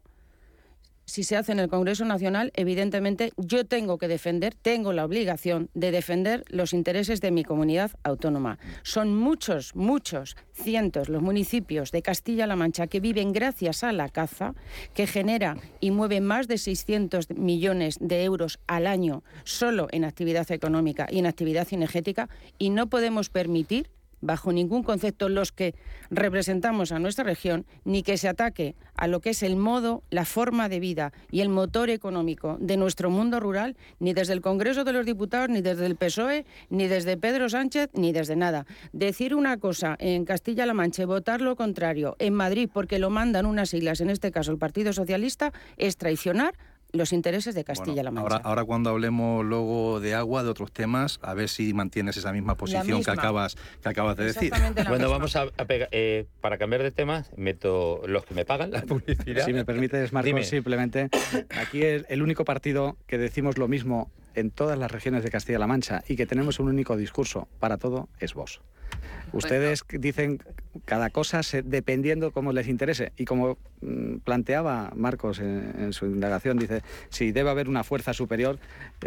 si se hace en el Congreso Nacional, evidentemente yo tengo la obligación de defender los intereses de mi comunidad autónoma. Son muchos cientos los municipios de Castilla-La Mancha que viven gracias a la caza, que genera y mueve más de 600 millones de euros al año solo en actividad económica y en actividad cinegética, y no podemos permitir, bajo ningún concepto, los que representamos a nuestra región, ni que se ataque a lo que es el modo, la forma de vida y el motor económico de nuestro mundo rural, ni desde el Congreso de los Diputados, ni desde el PSOE, ni desde Pedro Sánchez, ni desde nada. Decir una cosa en Castilla-La Mancha y votar lo contrario en Madrid porque lo mandan unas siglas, en este caso el Partido Socialista, es traicionar los intereses de Castilla-La Mancha. Ahora cuando hablemos luego de agua, de otros temas, a ver si mantienes esa misma posición que acabas de decir. Bueno, vamos a pegar, para cambiar de tema, meto los que me pagan la publicidad. Si me permites, Marcos, dime. Simplemente, aquí el único partido que decimos lo mismo en todas las regiones de Castilla-La Mancha y que tenemos un único discurso para todo es Vox. Ustedes dicen cada cosa dependiendo cómo les interese, y como planteaba Marcos en su indagación, dice si debe haber una fuerza superior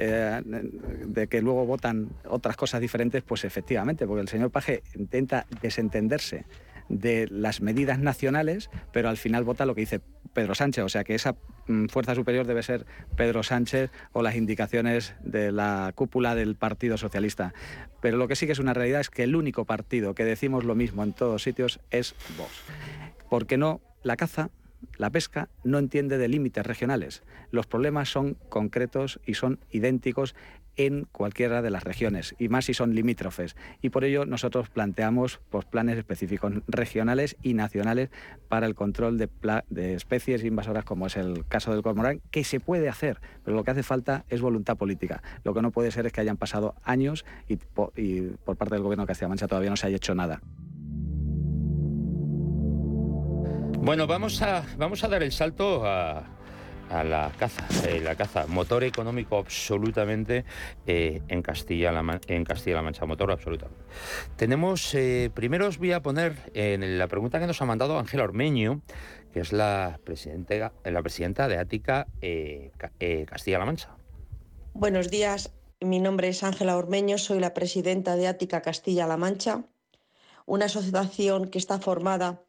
de que luego votan otras cosas diferentes, pues efectivamente, porque el señor Paje intenta desentenderse de las medidas nacionales, pero al final vota lo que dice Pedro Sánchez, o sea que esa fuerza superior debe ser Pedro Sánchez o las indicaciones de la cúpula del Partido Socialista. Pero lo que sí que es una realidad es que el único partido que decimos lo mismo en todos sitios es Vox. Porque no, la caza, la pesca, no entiende de límites regionales. Los problemas son concretos y son idénticos en cualquiera de las regiones, y más si son limítrofes. Y por ello nosotros planteamos planes específicos regionales y nacionales para el control de especies invasoras, como es el caso del cormorán, que se puede hacer, pero lo que hace falta es voluntad política. Lo que no puede ser es que hayan pasado años y por parte del Gobierno de Castilla-La Mancha todavía no se haya hecho nada. Bueno, vamos a dar el salto a la caza, motor económico absolutamente en Castilla-La Mancha, motor absolutamente. Tenemos, primero os voy a poner en la pregunta que nos ha mandado Ángela Ormeño, que es la presidenta de Ática Castilla-La Mancha. Buenos días, mi nombre es Ángela Ormeño, soy la presidenta de Ática Castilla-La Mancha, una asociación que está formada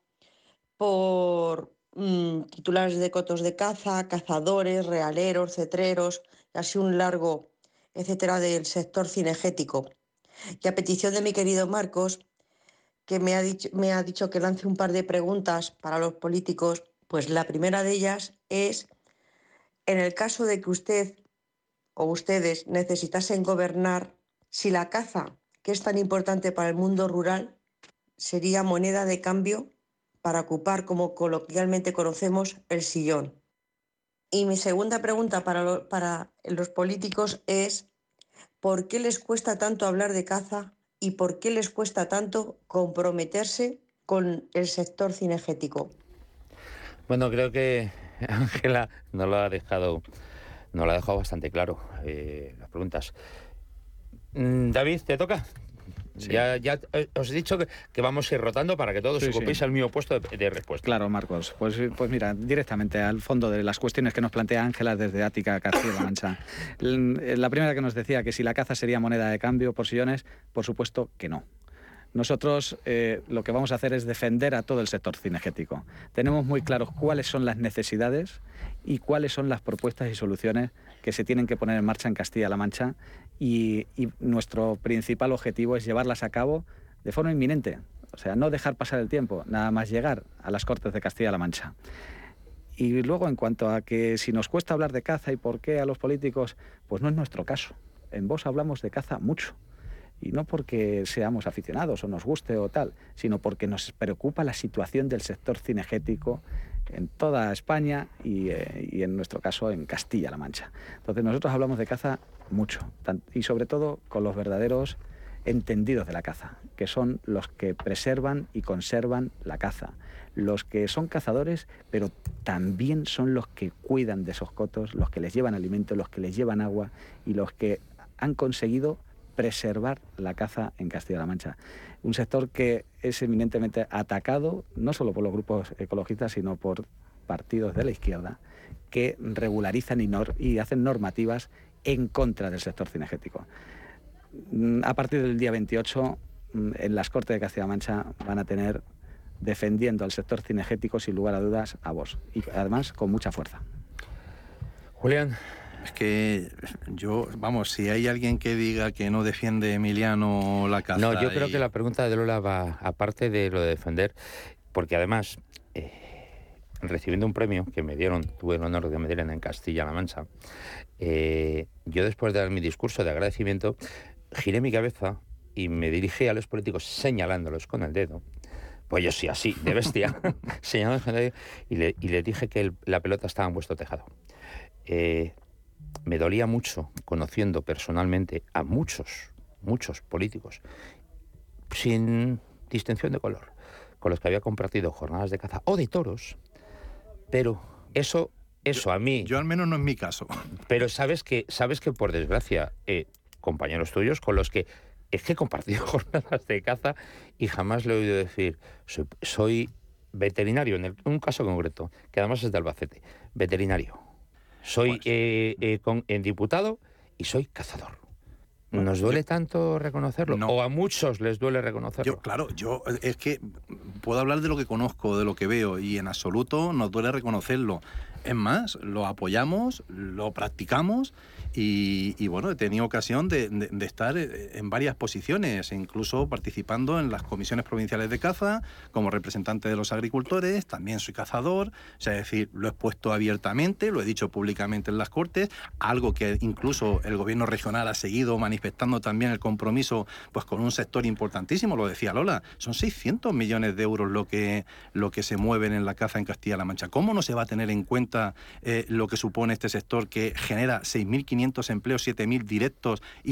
por titulares de cotos de caza, cazadores, realeros, cetreros, y así un largo etcétera del sector cinegético. Y a petición de mi querido Marcos, que me ha dicho que lance un par de preguntas para los políticos, pues la primera de ellas es, en el caso de que usted o ustedes necesitasen gobernar, si la caza, que es tan importante para el mundo rural, sería moneda de cambio para ocupar, como coloquialmente conocemos, el sillón. Y mi segunda pregunta para los políticos es, ¿por qué les cuesta tanto hablar de caza y por qué les cuesta tanto comprometerse con el sector cinegético? Bueno, creo que Ángela nos lo ha dejado bastante claro, las preguntas. David, ¿te toca? Sí. Ya os he dicho que vamos a ir rotando para que todos ocupéis el mismo puesto de respuesta. Claro, Marcos. Pues mira, directamente al fondo de las cuestiones que nos plantea Ángela desde Ática Castilla-La Mancha. La primera que nos decía que si la caza sería moneda de cambio por sillones, por supuesto que no. Nosotros lo que vamos a hacer es defender a todo el sector cinegético. Tenemos muy claros cuáles son las necesidades y cuáles son las propuestas y soluciones que se tienen que poner en marcha en Castilla-La Mancha y nuestro principal objetivo es llevarlas a cabo de forma inminente. O sea, no dejar pasar el tiempo, nada más llegar a las Cortes de Castilla-La Mancha. Y luego, en cuanto a que si nos cuesta hablar de caza y por qué a los políticos, pues no es nuestro caso. En Vox hablamos de caza mucho. Y no porque seamos aficionados o nos guste o tal, sino porque nos preocupa la situación del sector cinegético en toda España y en nuestro caso en Castilla-La Mancha. Entonces nosotros hablamos de caza mucho y sobre todo con los verdaderos entendidos de la caza, que son los que preservan y conservan la caza, los que son cazadores, pero también son los que cuidan de esos cotos, los que les llevan alimento, los que les llevan agua y los que han conseguido preservar la caza en Castilla-La Mancha. Un sector que es eminentemente atacado, no solo por los grupos ecologistas, sino por partidos de la izquierda, que regularizan y hacen normativas en contra del sector cinegético. A partir del día 28, en las Cortes de Castilla-La Mancha van a tener defendiendo al sector cinegético, sin lugar a dudas, a Vox. Y además con mucha fuerza. Julián. Es que si hay alguien que diga que no defiende Emiliano la caza... No, yo creo que la pregunta de Lola va, aparte de lo de defender, porque además, recibiendo un premio que me dieron, tuve el honor de que me dieran en Castilla-La Mancha, yo después de dar mi discurso de agradecimiento, giré mi cabeza y me dirigí a los políticos señalándolos con el dedo. Pues yo sí, así, de bestia, señalándolos con el dedo, y le dije que la pelota estaba en vuestro tejado. Me dolía mucho, conociendo personalmente a muchos políticos, sin distinción de color, con los que había compartido jornadas de caza o de toros, pero eso a mí... Yo al menos no es mi caso. Pero sabes que por desgracia, compañeros tuyos con los que es que he compartido jornadas de caza y jamás le he oído decir, soy veterinario, en un caso concreto, que además es de Albacete, veterinario. Soy diputado y soy cazador. ¿Nos duele tanto reconocerlo? No. ¿O a muchos les duele reconocerlo? Yo es que puedo hablar de lo que conozco, de lo que veo, y en absoluto nos duele reconocerlo. Es más, lo apoyamos, lo practicamos y bueno, he tenido ocasión de estar en varias posiciones, incluso participando en las comisiones provinciales de caza, como representante de los agricultores, también soy cazador, o sea, es decir, lo he expuesto abiertamente, lo he dicho públicamente en las Cortes, algo que incluso el gobierno regional ha seguido manifestando también el compromiso pues con un sector importantísimo, lo decía Lola, son 600 millones de euros lo que se mueven en la caza en Castilla-La Mancha. ¿Cómo no se va a tener en cuenta cuenta lo que supone este sector, que genera 6.500 empleos, 7.000 directos y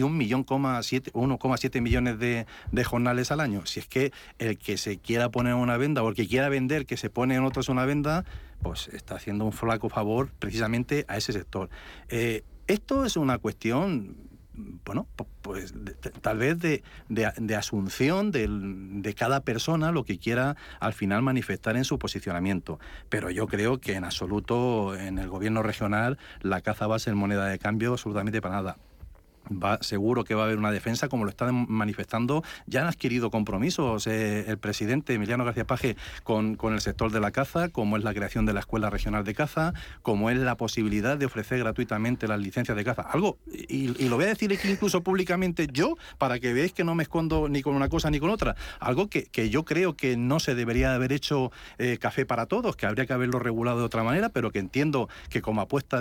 1,7 millones de jornales al año. Si es que el que se quiera poner una venda o el que quiera vender que se pone en otros una venda, pues está haciendo un flaco favor precisamente a ese sector. Esto es una cuestión, bueno, pues tal vez de asunción de cada persona, lo que quiera al final manifestar en su posicionamiento. Pero yo creo que en absoluto en el gobierno regional la caza va a ser moneda de cambio absolutamente para nada. Seguro que va a haber una defensa, como lo están manifestando. Ya han adquirido compromisos el presidente Emiliano García Paje con el sector de la caza, como es la creación de la Escuela Regional de Caza, como es la posibilidad de ofrecer gratuitamente las licencias de caza. Algo, y lo voy a decir aquí incluso públicamente yo, para que veáis que no me escondo ni con una cosa ni con otra. Algo que yo creo que no se debería haber hecho café para todos, que habría que haberlo regulado de otra manera, pero que entiendo que como apuesta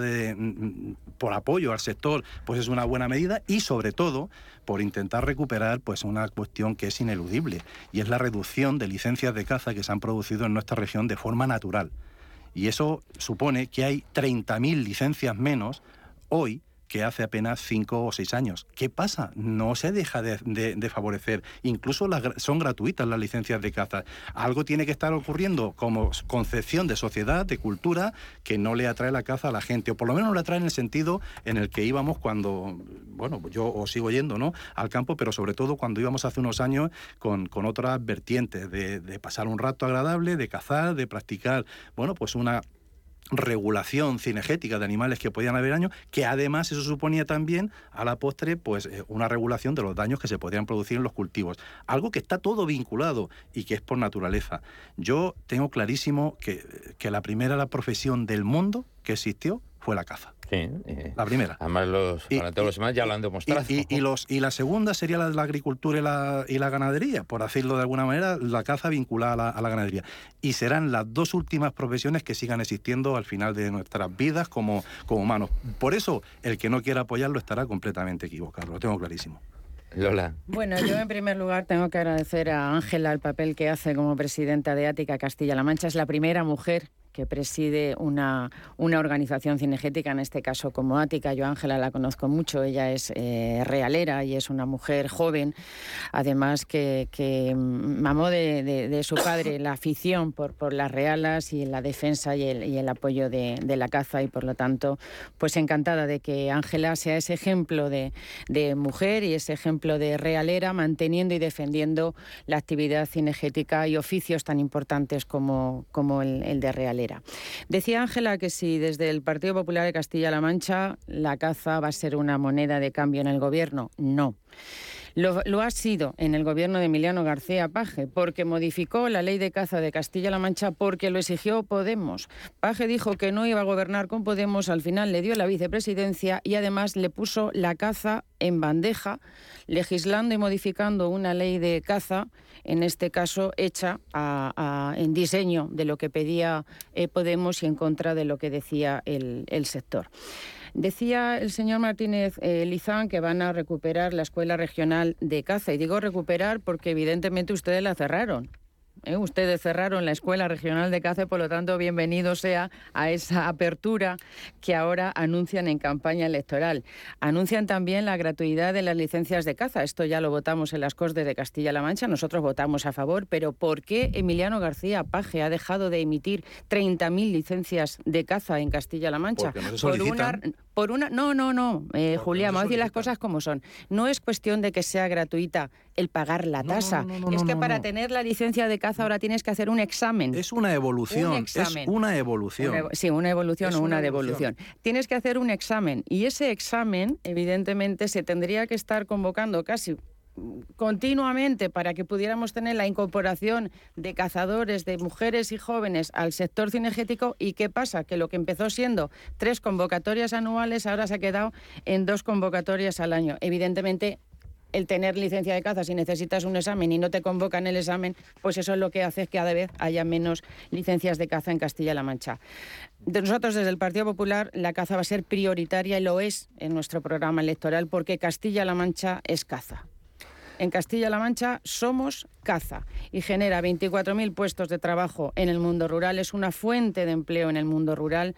por apoyo al sector, pues es una buena medida. Y sobre todo por intentar recuperar pues una cuestión que es ineludible, y es la reducción de licencias de caza que se han producido en nuestra región de forma natural. Y eso supone que hay 30.000 licencias menos hoy que hace apenas 5 o 6 años. ¿Qué pasa? No se deja de favorecer. Incluso son gratuitas las licencias de caza. Algo tiene que estar ocurriendo como concepción de sociedad, de cultura, que no le atrae la caza a la gente, o por lo menos no le atrae en el sentido en el que íbamos cuando, bueno, yo os sigo yendo, ¿no?, al campo, pero sobre todo cuando íbamos hace unos años con otras vertientes, de pasar un rato agradable, de cazar, de practicar, bueno, pues una regulación cinegética de animales que podían haber daño, que además eso suponía también a la postre pues una regulación de los daños que se podrían producir en los cultivos, algo que está todo vinculado y que es por naturaleza. Yo tengo clarísimo que la primera profesión del mundo que existió fue la caza. Sí, la primera. Además durante los demás ya lo han demostrado. Y la segunda sería la de la agricultura y la ganadería, por decirlo de alguna manera, la caza vinculada a la ganadería. Y serán las dos últimas profesiones que sigan existiendo al final de nuestras vidas como humanos. Por eso, el que no quiera apoyarlo estará completamente equivocado, lo tengo clarísimo. Lola. Bueno, yo en primer lugar tengo que agradecer a Ángela el papel que hace como presidenta de Ática Castilla-La Mancha. Es la primera mujer que preside una organización cinegética, en este caso como Ática. Yo a Ángela la conozco mucho, ella es realera y es una mujer joven, además que mamó de su padre la afición por las realas y la defensa y el apoyo de la caza, y por lo tanto, pues encantada de que Ángela sea ese ejemplo de mujer y ese ejemplo de realera, manteniendo y defendiendo la actividad cinegética y oficios tan importantes como el de realera. Decía Ángela que si desde el Partido Popular de Castilla-La Mancha la caza va a ser una moneda de cambio en el gobierno, no. Lo ha sido en el gobierno de Emiliano García Paje, porque modificó la ley de caza de Castilla-La Mancha porque lo exigió Podemos. Paje dijo que no iba a gobernar con Podemos, al final le dio la vicepresidencia y además le puso la caza en bandeja, legislando y modificando una ley de caza, en este caso hecha en diseño de lo que pedía Podemos y en contra de lo que decía el sector. Decía el señor Martínez Lizán que van a recuperar la Escuela Regional de Caza. Y digo recuperar porque evidentemente ustedes la cerraron. Ustedes cerraron la Escuela Regional de Caza, por lo tanto, bienvenido sea a esa apertura que ahora anuncian en campaña electoral. Anuncian también la gratuidad de las licencias de caza. Esto ya lo votamos en las Cortes de Castilla-La Mancha, nosotros votamos a favor, pero ¿por qué Emiliano García Paje ha dejado de emitir 30.000 licencias de caza en Castilla-La Mancha? Porque no se solicitan. No, Julián, vamos a decir las cosas como son. No es cuestión de que sea gratuita el pagar la tasa. Es que para tener la licencia de caza ahora tienes que hacer un examen. Es una evolución. Una evolución o una devolución. Tienes que hacer un examen y ese examen, evidentemente, se tendría que estar convocando casi continuamente para que pudiéramos tener la incorporación de cazadores, de mujeres y jóvenes al sector cinegético. ¿Y qué pasa? Que lo que empezó siendo 3 convocatorias anuales ahora se ha quedado en 2 convocatorias al año. Evidentemente, el tener licencia de caza, si necesitas un examen y no te convocan el examen, pues eso es lo que hace que cada vez haya menos licencias de caza en Castilla-La Mancha. Nosotros desde el Partido Popular la caza va a ser prioritaria y lo es en nuestro programa electoral porque Castilla-La Mancha es caza. en Castilla-La Mancha somos caza y genera 24.000 puestos de trabajo en el mundo rural, es una fuente de empleo en el mundo rural.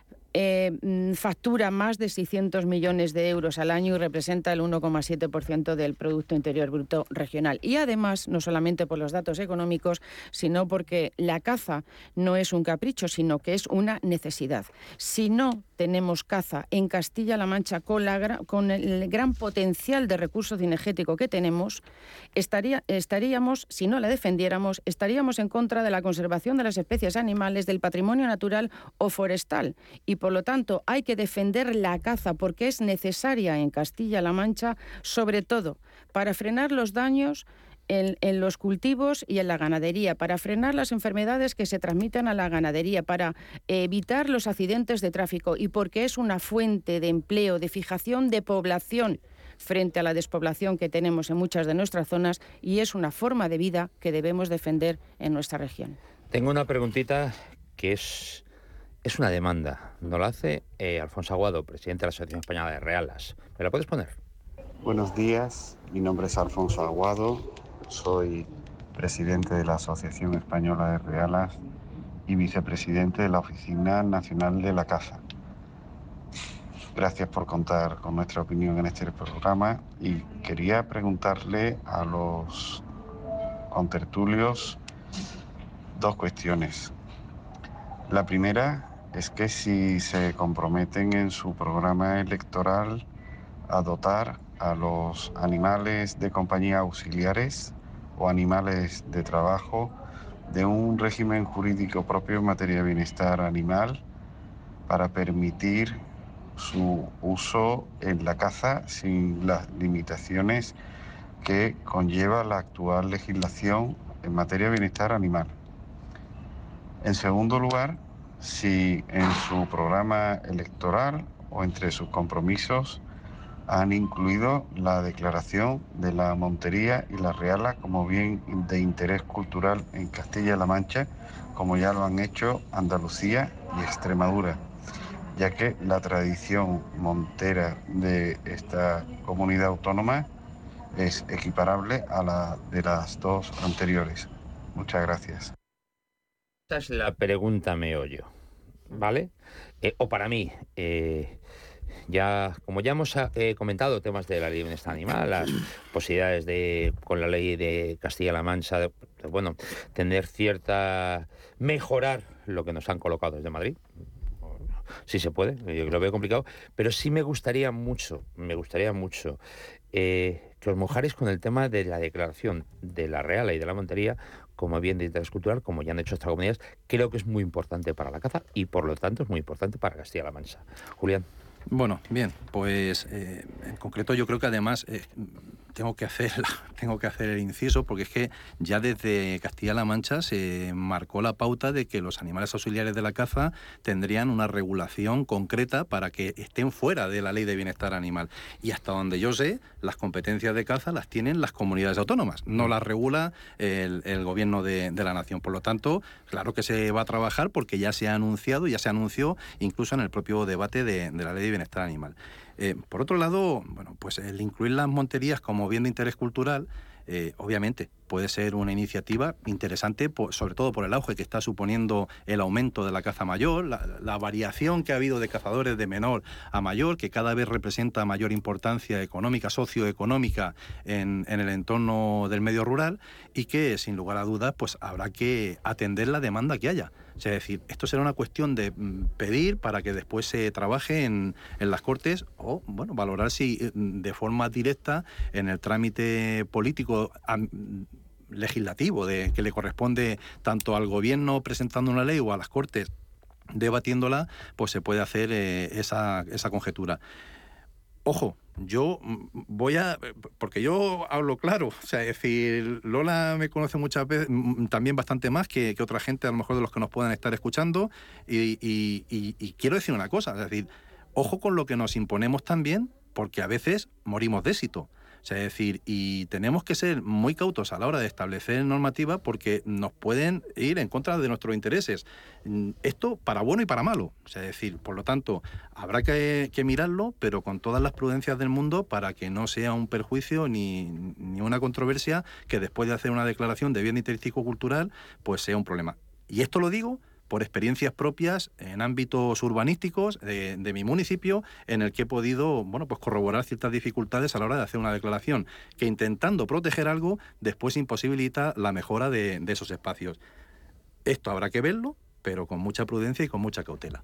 Factura más de 600 millones de euros al año y representa el 1,7% del Producto Interior Bruto regional. Y además, no solamente por los datos económicos, sino porque la caza no es un capricho, sino que es una necesidad. Si no tenemos caza en Castilla-La Mancha con el gran potencial de recurso cinegético que tenemos, estaríamos, si no la defendiéramos, estaríamos en contra de la conservación de las especies animales, del patrimonio natural o forestal. Y por lo tanto hay que defender la caza porque es necesaria en Castilla-La Mancha, sobre todo para frenar los daños en los cultivos y en la ganadería, para frenar las enfermedades que se transmiten a la ganadería, para evitar los accidentes de tráfico y porque es una fuente de empleo, de fijación de población frente a la despoblación que tenemos en muchas de nuestras zonas y es una forma de vida que debemos defender en nuestra región. Tengo una preguntita que es una demanda. Nos la hace Alfonso Aguado, presidente de la Asociación Española de Realas. ¿Me la puedes poner? Buenos días, mi nombre es Alfonso Aguado, soy presidente de la Asociación Española de Realas y vicepresidente de la Oficina Nacional de la Caza. Gracias por contar con nuestra opinión en este programa y quería preguntarle a los contertulios dos cuestiones. La primera es que si se comprometen en su programa electoral a dotar a los animales de compañía auxiliares o animales de trabajo de un régimen jurídico propio en materia de bienestar animal para permitir su uso en la caza sin las limitaciones que conlleva la actual legislación en materia de bienestar animal. En segundo lugar, si en su programa electoral o entre sus compromisos han incluido la declaración de la montería y la reala como bien de interés cultural en Castilla-La Mancha, como ya lo han hecho Andalucía y Extremadura, ya que la tradición montera de esta comunidad autónoma es equiparable a la de las dos anteriores. Muchas gracias. Esta es la pregunta meollo, ¿vale? O para mí, como ya hemos comentado temas de la ley de bienestar animal, las posibilidades con la ley de Castilla-La Mancha, de tener mejorar lo que nos han colocado desde Madrid. Sí se puede, yo lo veo complicado, pero sí me gustaría mucho que os mojarais con el tema de la declaración de la reala y de la montería como bien de interés cultural, como ya han hecho otras comunidades. Creo que es muy importante para la caza y por lo tanto es muy importante para Castilla-La Mancha. Julián. Bueno, bien, pues en concreto yo creo que además tengo que hacer el inciso porque es que ya desde Castilla-La Mancha se marcó la pauta de que los animales auxiliares de la caza tendrían una regulación concreta para que estén fuera de la ley de bienestar animal. Y hasta donde yo sé, las competencias de caza las tienen las comunidades autónomas, no las regula el gobierno de la nación. Por lo tanto, claro que se va a trabajar porque ya se anunció incluso en el propio debate de la ley de bienestar animal. Por otro lado, pues el incluir las monterías como bien de interés cultural, obviamente puede ser una iniciativa interesante, sobre todo por el auge que está suponiendo el aumento de la caza mayor, la variación que ha habido de cazadores de menor a mayor, que cada vez representa mayor importancia económica, socioeconómica en el entorno del medio rural y que, sin lugar a dudas, pues habrá que atender la demanda que haya. O sea, es decir, esto será una cuestión de pedir para que después se trabaje en las Cortes o, valorar si de forma directa en el trámite político legislativo que le corresponde tanto al gobierno presentando una ley o a las Cortes debatiéndola, pues se puede hacer esa conjetura. Ojo, yo porque yo hablo claro, o sea, es decir, Lola me conoce muchas veces, también bastante más que otra gente, a lo mejor de los que nos puedan estar escuchando, y quiero decir una cosa, es decir, ojo con lo que nos imponemos también, porque a veces morimos de éxito. O sea, es decir, y tenemos que ser muy cautos a la hora de establecer normativas porque nos pueden ir en contra de nuestros intereses. Esto para bueno y para malo. O sea, es decir, por lo tanto, habrá que mirarlo, pero con todas las prudencias del mundo para que no sea un perjuicio ni una controversia que después de hacer una declaración de bien interés cultural, pues sea un problema. Y esto lo digo por experiencias propias en ámbitos urbanísticos de mi municipio, en el que he podido, bueno, pues corroborar ciertas dificultades a la hora de hacer una declaración que, intentando proteger algo, después imposibilita la mejora de esos espacios. Esto habrá que verlo, pero con mucha prudencia y con mucha cautela.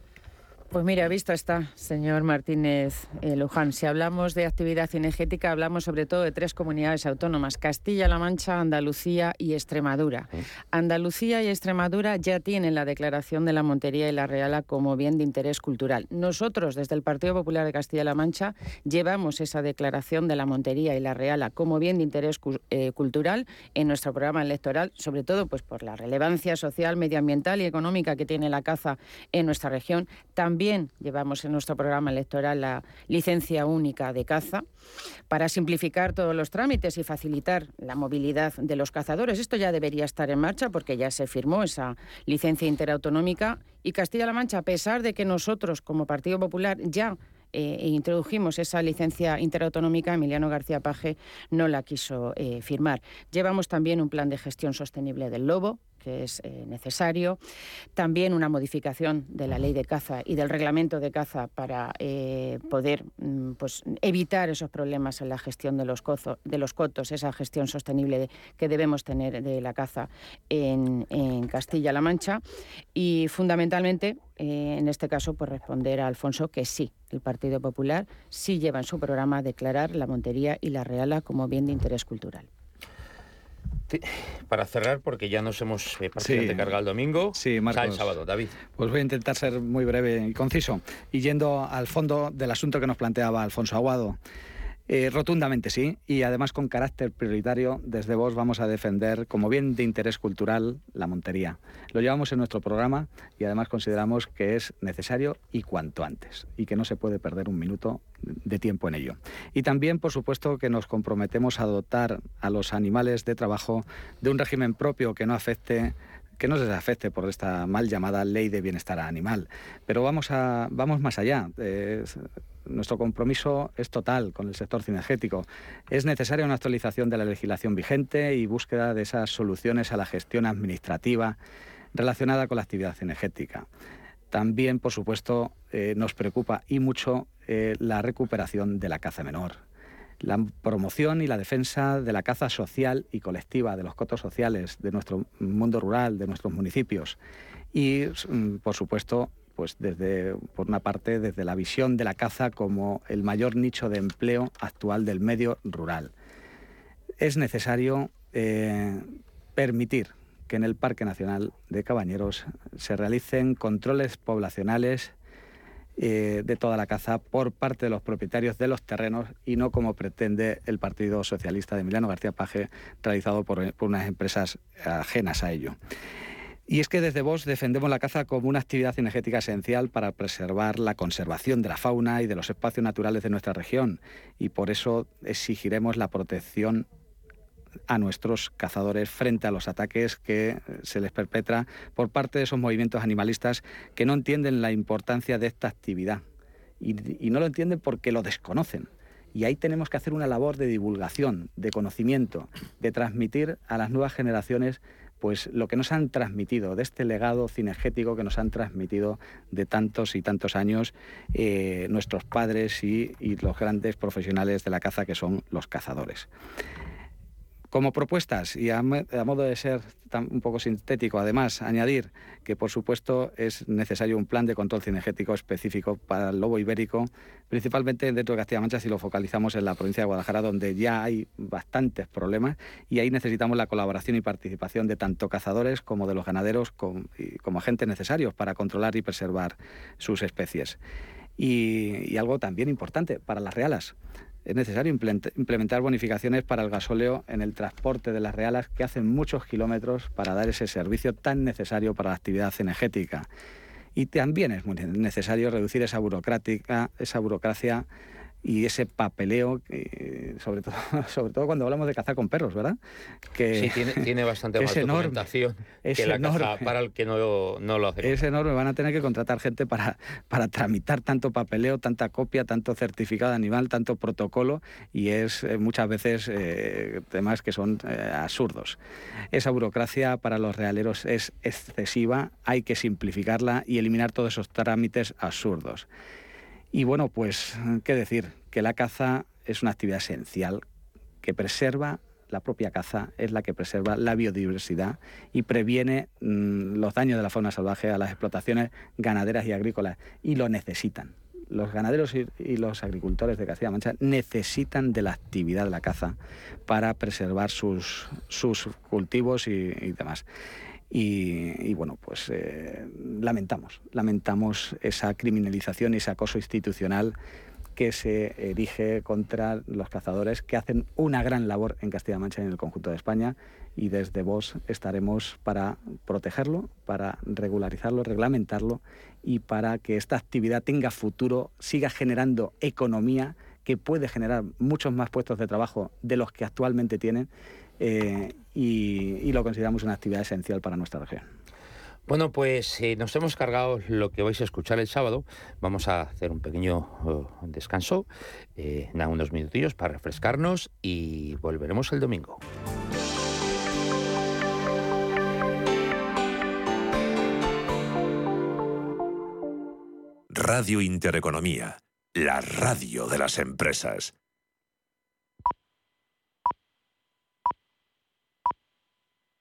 Pues mira, visto está, señor Martínez Luján. Si hablamos de actividad cinegética, hablamos sobre todo de 3 comunidades autónomas: Castilla-La Mancha, Andalucía y Extremadura. Andalucía y Extremadura ya tienen la declaración de la Montería y la Reala como bien de interés cultural. Nosotros, desde el Partido Popular de Castilla-La Mancha, llevamos esa declaración de la Montería y la Reala como bien de interés cultural en nuestro programa electoral, sobre todo pues por la relevancia social, medioambiental y económica que tiene la caza en nuestra región. También llevamos en nuestro programa electoral la licencia única de caza para simplificar todos los trámites y facilitar la movilidad de los cazadores. Esto ya debería estar en marcha porque ya se firmó esa licencia interautonómica, y Castilla-La Mancha, a pesar de que nosotros como Partido Popular ya introdujimos esa licencia interautonómica, Emiliano García Paje no la quiso firmar. Llevamos también un plan de gestión sostenible del lobo, que es necesario. También una modificación de la ley de caza y del reglamento de caza para poder pues, evitar esos problemas en la gestión de los cotos, esa gestión sostenible que debemos tener de la caza en Castilla-La Mancha. Y fundamentalmente, en este caso, pues responder a Alfonso que sí, el Partido Popular sí lleva en su programa declarar la Montería y la Reala como bien de interés cultural. Para cerrar, porque ya nos hemos prácticamente cargado el domingo, sí, Marcos, el sábado, David. Pues voy a intentar ser muy breve y conciso. Y yendo al fondo del asunto que nos planteaba Alfonso Aguado, rotundamente sí, y además con carácter prioritario, desde Vox vamos a defender como bien de interés cultural la Montería. Lo llevamos en nuestro programa y además consideramos que es necesario y cuanto antes, y que no se puede perder un minuto de tiempo en ello. Y también, por supuesto, que nos comprometemos a dotar a los animales de trabajo de un régimen propio que no se les afecte por esta mal llamada ley de bienestar animal. Pero vamos más allá. Nuestro compromiso es total con el sector cinegético. Es necesaria una actualización de la legislación vigente y búsqueda de esas soluciones a la gestión administrativa relacionada con la actividad cinegética. También, por supuesto, nos preocupa y mucho la recuperación de la caza menor, la promoción y la defensa de la caza social y colectiva, de los cotos sociales, de nuestro mundo rural, de nuestros municipios. Y, por supuesto, pues por una parte, desde la visión de la caza como el mayor nicho de empleo actual del medio rural. Es necesario permitir que en el Parque Nacional de Cabañeros se realicen controles poblacionales de toda la caza por parte de los propietarios de los terrenos y no como pretende el Partido Socialista de Emiliano García Paje, realizado por unas empresas ajenas a ello. Y es que desde Vox defendemos la caza como una actividad cinegética esencial para preservar la conservación de la fauna y de los espacios naturales de nuestra región, y por eso exigiremos la protección a nuestros cazadores frente a los ataques que se les perpetra por parte de esos movimientos animalistas que no entienden la importancia de esta actividad y no lo entienden porque lo desconocen. Y ahí tenemos que hacer una labor de divulgación, de conocimiento, de transmitir a las nuevas generaciones pues lo que nos han transmitido, de este legado cinegético que nos han transmitido de tantos y tantos años nuestros padres y los grandes profesionales de la caza que son los cazadores. Como propuestas, y a modo de ser un poco sintético, además, añadir que, por supuesto, es necesario un plan de control cinegético específico para el lobo ibérico, principalmente dentro de Castilla-La Mancha, si lo focalizamos en la provincia de Guadalajara, donde ya hay bastantes problemas, y ahí necesitamos la colaboración y participación de tanto cazadores como de los ganaderos, como agentes necesarios para controlar y preservar sus especies. Y algo también importante para las realas. Es necesario implementar bonificaciones para el gasóleo en el transporte de las realas, que hacen muchos kilómetros para dar ese servicio tan necesario para la actividad cinegética. Y también es muy necesario reducir esa burocracia y ese papeleo, sobre todo cuando hablamos de cazar con perros, ¿verdad? Que sí, tiene bastante más documentación que la caza para el que no lo hace. Es enorme, van a tener que contratar gente para tramitar tanto papeleo, tanta copia, tanto certificado de animal, tanto protocolo, y es muchas veces temas que son absurdos. Esa burocracia para los realeros es excesiva, hay que simplificarla y eliminar todos esos trámites absurdos. Y bueno, pues, ¿qué decir? Que la caza es una actividad esencial que preserva, la propia caza es la que preserva la biodiversidad y previene los daños de la fauna salvaje a las explotaciones ganaderas y agrícolas, y lo necesitan. Los ganaderos y los agricultores de Castilla-La Mancha necesitan de la actividad de la caza para preservar sus cultivos y demás. Y bueno, pues lamentamos esa criminalización y ese acoso institucional que se erige contra los cazadores, que hacen una gran labor en Castilla-La Mancha y en el conjunto de España, y desde Vox estaremos para protegerlo, para regularizarlo, reglamentarlo, y para que esta actividad tenga futuro, siga generando economía, que puede generar muchos más puestos de trabajo de los que actualmente tienen, y lo consideramos una actividad esencial para nuestra región. Bueno, pues nos hemos cargado lo que vais a escuchar el sábado. Vamos a hacer un pequeño descanso, unos minutillos para refrescarnos, y volveremos el domingo. Radio Intereconomía, la radio de las empresas.